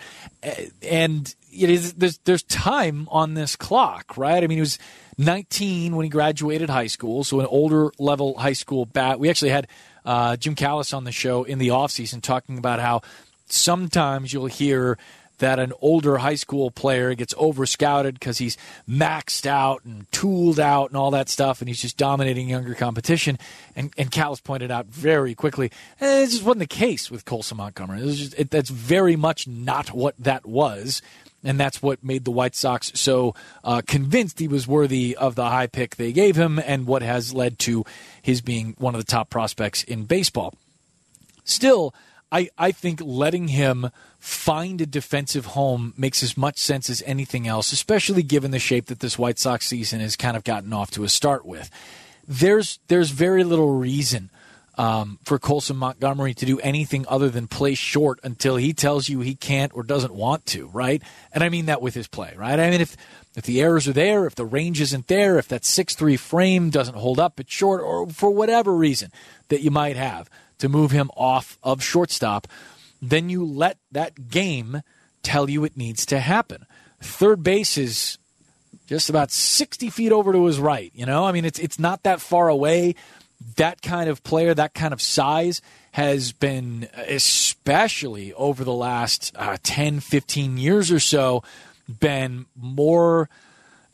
And it is there's, there's time on this clock, right? I mean, he was nineteen when he graduated high school, so an older level high school bat. We actually had uh, Jim Callis on the show in the offseason talking about how sometimes you'll hear that an older high school player gets over-scouted because he's maxed out and tooled out and all that stuff, and he's just dominating younger competition. And, and Callis pointed out very quickly, eh, it just wasn't the case with Colson Montgomery. It was just, it, that's very much not what that was. And that's what made the White Sox so uh, convinced he was worthy of the high pick they gave him, and what has led to his being one of the top prospects in baseball. Still, I, I think letting him find a defensive home makes as much sense as anything else, especially given the shape that this White Sox season has kind of gotten off to a start with. There's there's very little reason Um, for Colson Montgomery to do anything other than play short until he tells you he can't or doesn't want to, right? And I mean that with his play, right? I mean, if if the errors are there, if the range isn't there, if that six three frame doesn't hold up at short, or for whatever reason that you might have to move him off of shortstop, then you let that game tell you it needs to happen. Third base is just about sixty feet over to his right, you know? I mean, it's it's not that far away. That kind of player, that kind of size has been, especially over the last uh, ten, fifteen years or so, been more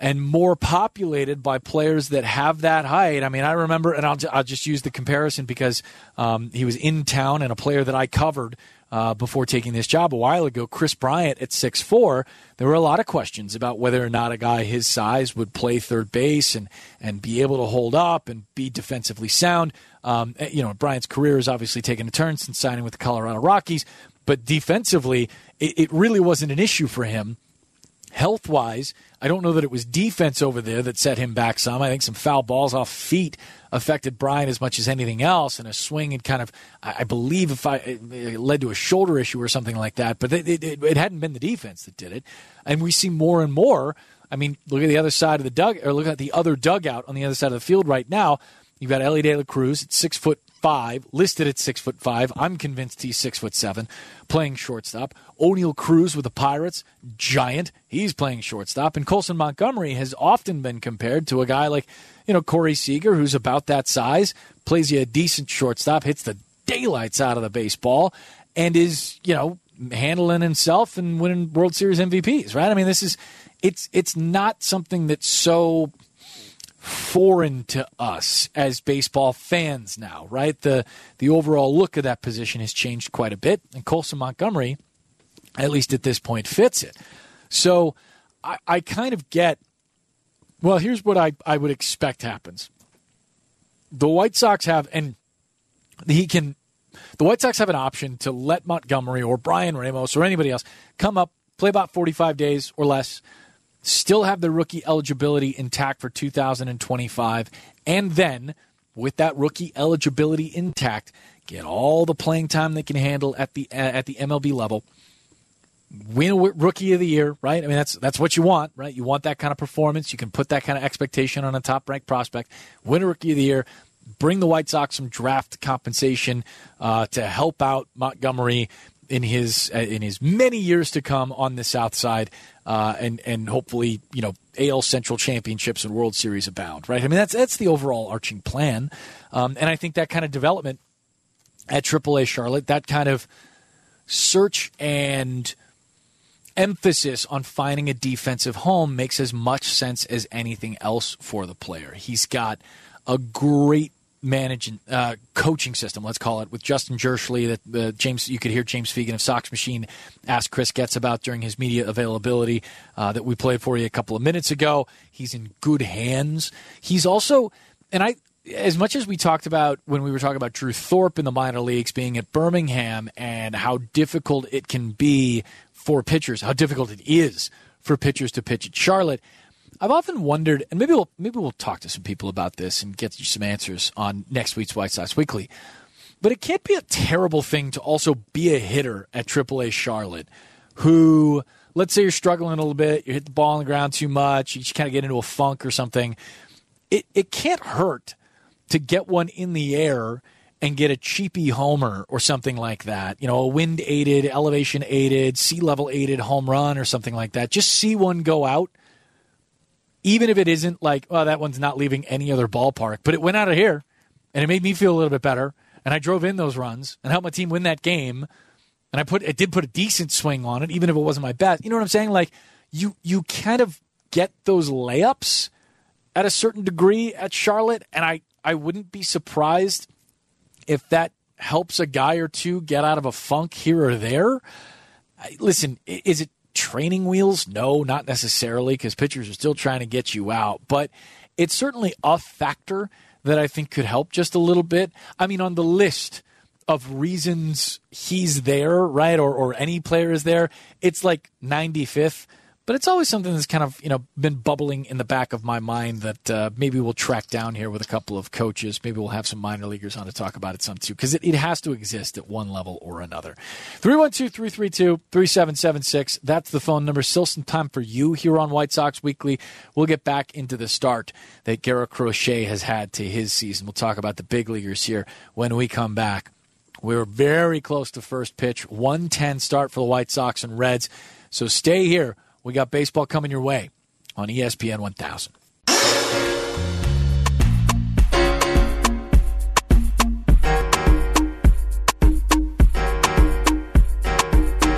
and more populated by players that have that height. I mean, I remember, and I'll, I'll just use the comparison because um, he was in town and a player that I covered uh, before taking this job a while ago, Chris Bryant at six foot four. There were a lot of questions about whether or not a guy his size would play third base and, and be able to hold up and be defensively sound. Um, you know, Bryant's career has obviously taken a turn since signing with the Colorado Rockies, but defensively, it, it really wasn't an issue for him. Health-wise, I don't know that it was defense over there that set him back some. I think some foul balls off feet affected Bryant as much as anything else, and a swing had kind of, I believe, if I it led to a shoulder issue or something like that. But it, it, it hadn't been the defense that did it, and we see more and more. I mean, look at the other side of the dug, or look at the other dugout on the other side of the field right now. You've got Elly De La Cruz at six foot five, listed at six foot five. I'm convinced he's six foot seven, playing shortstop. O'Neal Cruz with the Pirates, giant. He's playing shortstop. And Colson Montgomery has often been compared to a guy like, you know, Corey Seager, who's about that size, plays you a decent shortstop, hits the daylights out of the baseball, and is, you know, handling himself and winning World Series M V Ps, right? I mean, this is, it's it's not something that's so foreign to us as baseball fans now, right? The the overall look of that position has changed quite a bit, and Colson Montgomery, at least at this point, fits it. So I, I kind of get, well, here's what I, I would expect happens. The White Sox have, and he can, the White Sox have an option to let Montgomery or Brian Ramos or anybody else come up, play about forty-five days or less, still have their rookie eligibility intact for two thousand twenty-five, and then, with that rookie eligibility intact, get all the playing time they can handle at the uh, at the M L B level, win a Rookie of the Year, right? I mean, that's that's what you want, right? You want that kind of performance. You can put that kind of expectation on a top-ranked prospect, win a Rookie of the Year, bring the White Sox some draft compensation uh, to help out Montgomery in his uh, in his many years to come on the South Side, uh, and and hopefully, you know, A L Central championships and World Series abound, right? I mean, that's that's the overall arching plan, um, and I think that kind of development at triple A Charlotte, that kind of search and emphasis on finding a defensive home makes as much sense as anything else for the player. He's got a great managing uh, coaching system, let's call it, with Justin Jerschley that uh, James, you could hear James Fegan of Sox Machine ask Chris Getz about during his media availability uh, that we played for you a couple of minutes ago. He's in good hands. He's also, and I, as much as we talked about when we were talking about Drew Thorpe in the minor leagues being at Birmingham and how difficult it can be for pitchers, how difficult it is for pitchers to pitch at Charlotte, I've often wondered, and maybe we'll maybe we'll talk to some people about this and get you some answers on next week's White Sox Weekly, but it can't be a terrible thing to also be a hitter at triple A Charlotte who, let's say you're struggling a little bit, you hit the ball on the ground too much, you just kind of get into a funk or something. It it can't hurt to get one in the air and get a cheapy homer or something like that, you know, a wind-aided, elevation-aided, sea-level-aided home run or something like that. Just see one go out. Even if it isn't like, well, that one's not leaving any other ballpark, but it went out of here, and it made me feel a little bit better, and I drove in those runs and helped my team win that game, and I put, it did put a decent swing on it, even if it wasn't my best. You know what I'm saying? Like, you you kind of get those layups at a certain degree at Charlotte, and I, I wouldn't be surprised if that helps a guy or two get out of a funk here or there. Listen, is it training wheels? No, not necessarily, because pitchers are still trying to get you out. But it's certainly a factor that I think could help just a little bit. I mean, on the list of reasons he's there, right, or or any player is there, it's like ninety-fifth. But it's always something that's kind of, you know, been bubbling in the back of my mind that uh, maybe we'll track down here with a couple of coaches. Maybe we'll have some minor leaguers on to talk about it some too, because it, it has to exist at one level or another. three one two, three three two, three seven seven six. That's the phone number. Still some time for you here on White Sox Weekly. We'll get back into the start that Garrett Crochet has had to his season. We'll talk about the big leaguers here when we come back. We were very close to first pitch. one ten start for the White Sox and Reds. So stay here. We got baseball coming your way on E S P N one thousand.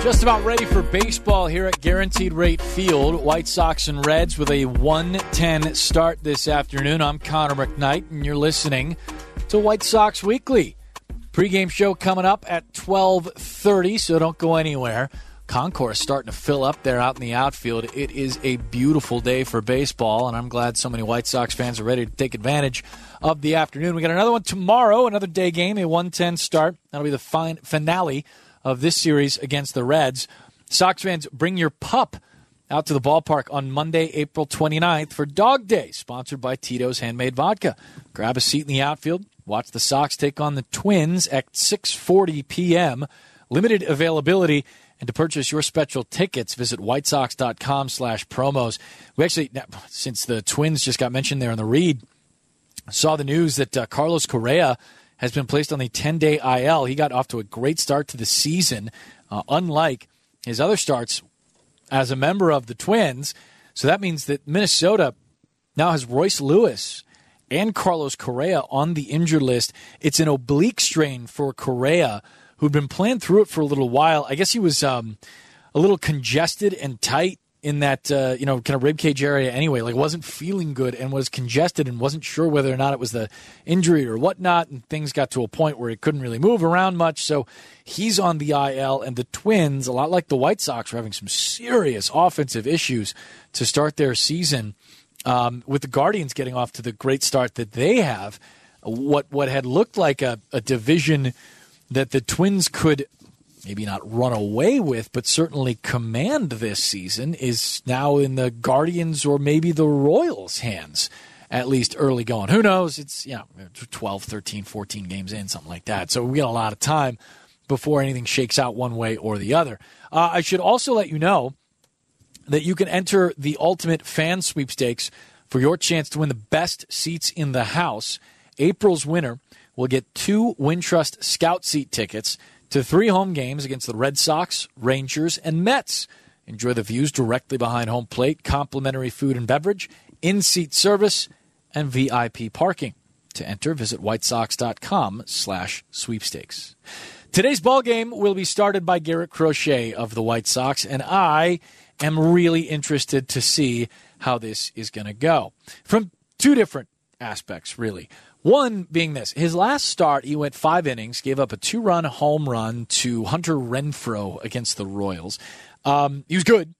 Just about ready for baseball here at Guaranteed Rate Field. White Sox and Reds with a one ten start this afternoon. I'm Connor McKnight, and you're listening to White Sox Weekly. Pre-game show coming up at twelve thirty, so don't go anywhere. Concourse starting to fill up there out in the outfield. It is a beautiful day for baseball, and I'm glad so many White Sox fans are ready to take advantage of the afternoon. We got another one tomorrow, another day game, a one ten start. That'll be the fine finale of this series against the Reds. Sox fans, bring your pup out to the ballpark on Monday, April twenty-ninth for Dog Day, sponsored by Tito's Handmade Vodka. Grab a seat in the outfield. Watch the Sox take on the Twins at six forty p.m. Limited availability. And to purchase your special tickets, visit whitesox.com slash promos. We actually, since the Twins just got mentioned there in the read, saw the news that uh, Carlos Correa has been placed on the ten-day I L. He got off to a great start to the season, uh, unlike his other starts as a member of the Twins. So that means that Minnesota now has Royce Lewis and Carlos Correa on the injured list. It's an oblique strain for Correa, who'd been playing through it for a little while. I guess he was um, a little congested and tight in that, uh, you know, kind of ribcage area anyway. Like, wasn't feeling good and was congested and wasn't sure whether or not it was the injury or whatnot, and things got to a point where he couldn't really move around much. So he's on the I L, and the Twins, a lot like the White Sox, are having some serious offensive issues to start their season, um, with the Guardians getting off to the great start that they have. What, what had looked like a, a division that the Twins could maybe not run away with, but certainly command this season, is now in the Guardians or maybe the Royals' hands, at least early going. Who knows? It's, you know, twelve, thirteen, fourteen games in, something like that. So we got a lot of time before anything shakes out one way or the other. Uh, I should also let you know that you can enter the Ultimate Fan Sweepstakes for your chance to win the best seats in the house. April's winner will get two Wintrust Scout seat tickets to three home games against the Red Sox, Rangers, and Mets. Enjoy the views directly behind home plate, complimentary food and beverage, in-seat service, and V I P parking. To enter, visit whitesox.com slash sweepstakes. Today's ball game will be started by Garrett Crochet of the White Sox, and I am really interested to see how this is going to go. From two different aspects, really. One being this. His last start, he went five innings, gave up a two-run home run to Hunter Renfroe against the Royals. Um, he was good.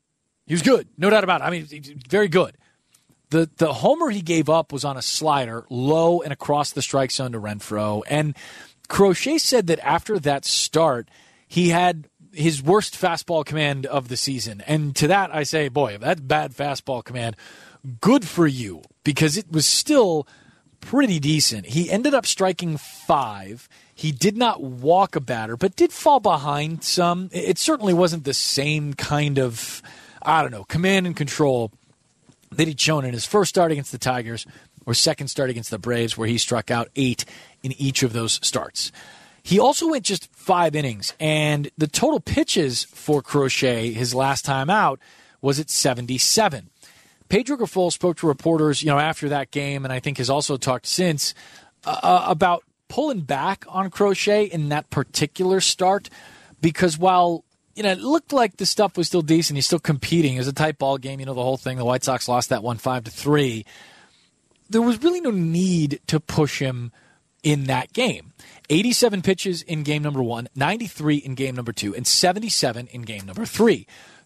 He was good. No doubt about it. I mean, very good. The the homer he gave up was on a slider, low and across the strike zone to Renfroe. And Crochet said that after that start, he had his worst fastball command of the season. And to that, I say, boy, if that's bad fastball command, good for you, because it was still pretty decent. He ended up striking five. He did not walk a batter, but did fall behind some. It certainly wasn't the same kind of, I don't know, command and control that he'd shown in his first start against the Tigers or second start against the Braves, where he struck out eight in each of those starts. He also went just five innings, and the total pitches for Crochet his last time out was at seventy-seven. Pedro Grifol spoke to reporters, you know, after that game, and I think has also talked since uh, about pulling back on Crochet in that particular start, because while, you know, it looked like the stuff was still decent, he's still competing. It was a tight ball game, you know, the whole thing. The White Sox lost that one five to three. There was really no need to push him in that game. eighty-seven pitches in game number one, ninety-three in game number two, and seventy-seven in game number three.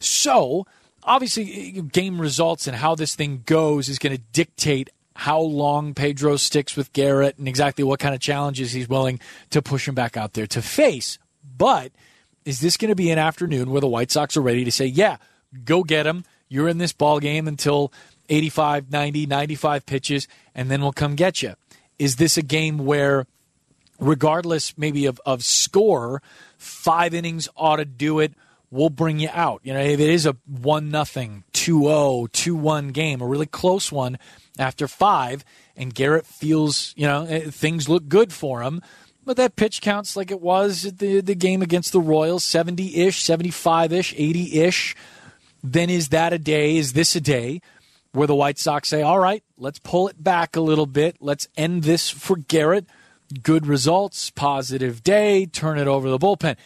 So obviously, game results and how this thing goes is going to dictate how long Pedro sticks with Garrett and exactly what kind of challenges he's willing to push him back out there to face. But is this going to be an afternoon where the White Sox are ready to say, yeah, go get him. You're in this ball game until eighty-five, ninety, ninety-five pitches, and then we'll come get you? Is this a game where, regardless maybe of, of score, five innings ought to do it? We'll bring you out. You know, if it is a one nothing, two oh, two one game, a really close one after five, and Garrett feels, you know, things look good for him, but that pitch counts like it was at the, the game against the Royals, seventy-ish, seventy-five-ish, eighty-ish, then is that a day, is this a day where the White Sox say, all right, let's pull it back a little bit, let's end this for Garrett, good results, positive day, turn it over the bullpen?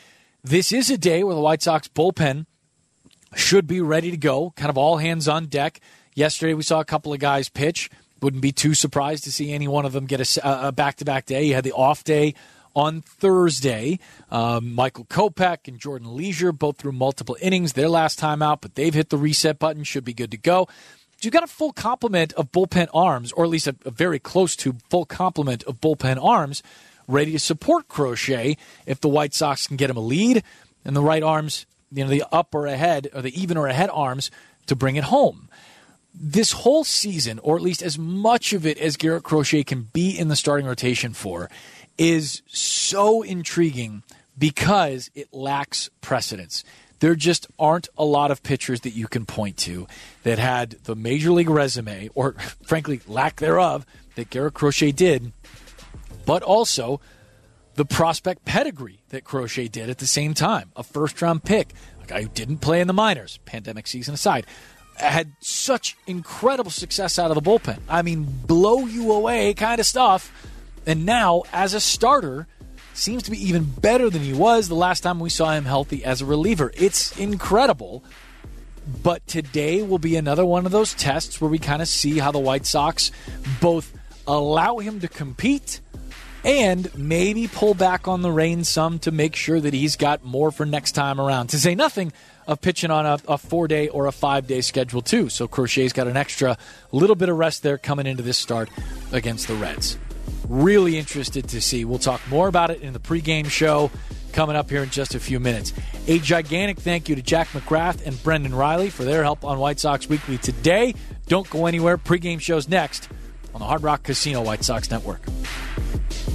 this is a day where the White Sox bullpen should be ready to go, kind of all hands on deck. Yesterday we saw a couple of guys pitch. Wouldn't be too surprised to see any one of them get a, a back-to-back day. You had the off day on Thursday. Um, Michael Kopech and Jordan Leisure both threw multiple innings their last time out, but they've hit the reset button, should be good to go. You've got a full complement of bullpen arms, or at least a, a very close to full complement of bullpen arms, ready to support Crochet if the White Sox can get him a lead, and the right arms, you know, the up or ahead, or the even or ahead arms to bring it home. This whole season, or at least as much of it as Garrett Crochet can be in the starting rotation for, is so intriguing because it lacks precedence. There just aren't a lot of pitchers that you can point to that had the major league resume, or frankly, lack thereof, that Garrett Crochet did, but also the prospect pedigree that Crochet did at the same time. A first-round pick, a guy who didn't play in the minors, pandemic season aside, had such incredible success out of the bullpen. I mean, blow you away kind of stuff. And now, as a starter, seems to be even better than he was the last time we saw him healthy as a reliever. It's incredible. But today will be another one of those tests where we kind of see how the White Sox both allow him to compete and maybe pull back on the reins some to make sure that he's got more for next time around. To say nothing of pitching on a, a four-day or a five-day schedule, too. So Crochet's got an extra little bit of rest there coming into this start against the Reds. Really interested to see. We'll talk more about it in the pregame show coming up here in just a few minutes. A gigantic thank you to Jack McGrath and Brendan Riley for their help on White Sox Weekly today. Don't go anywhere. Pregame show's next on the Hard Rock Casino White Sox Network.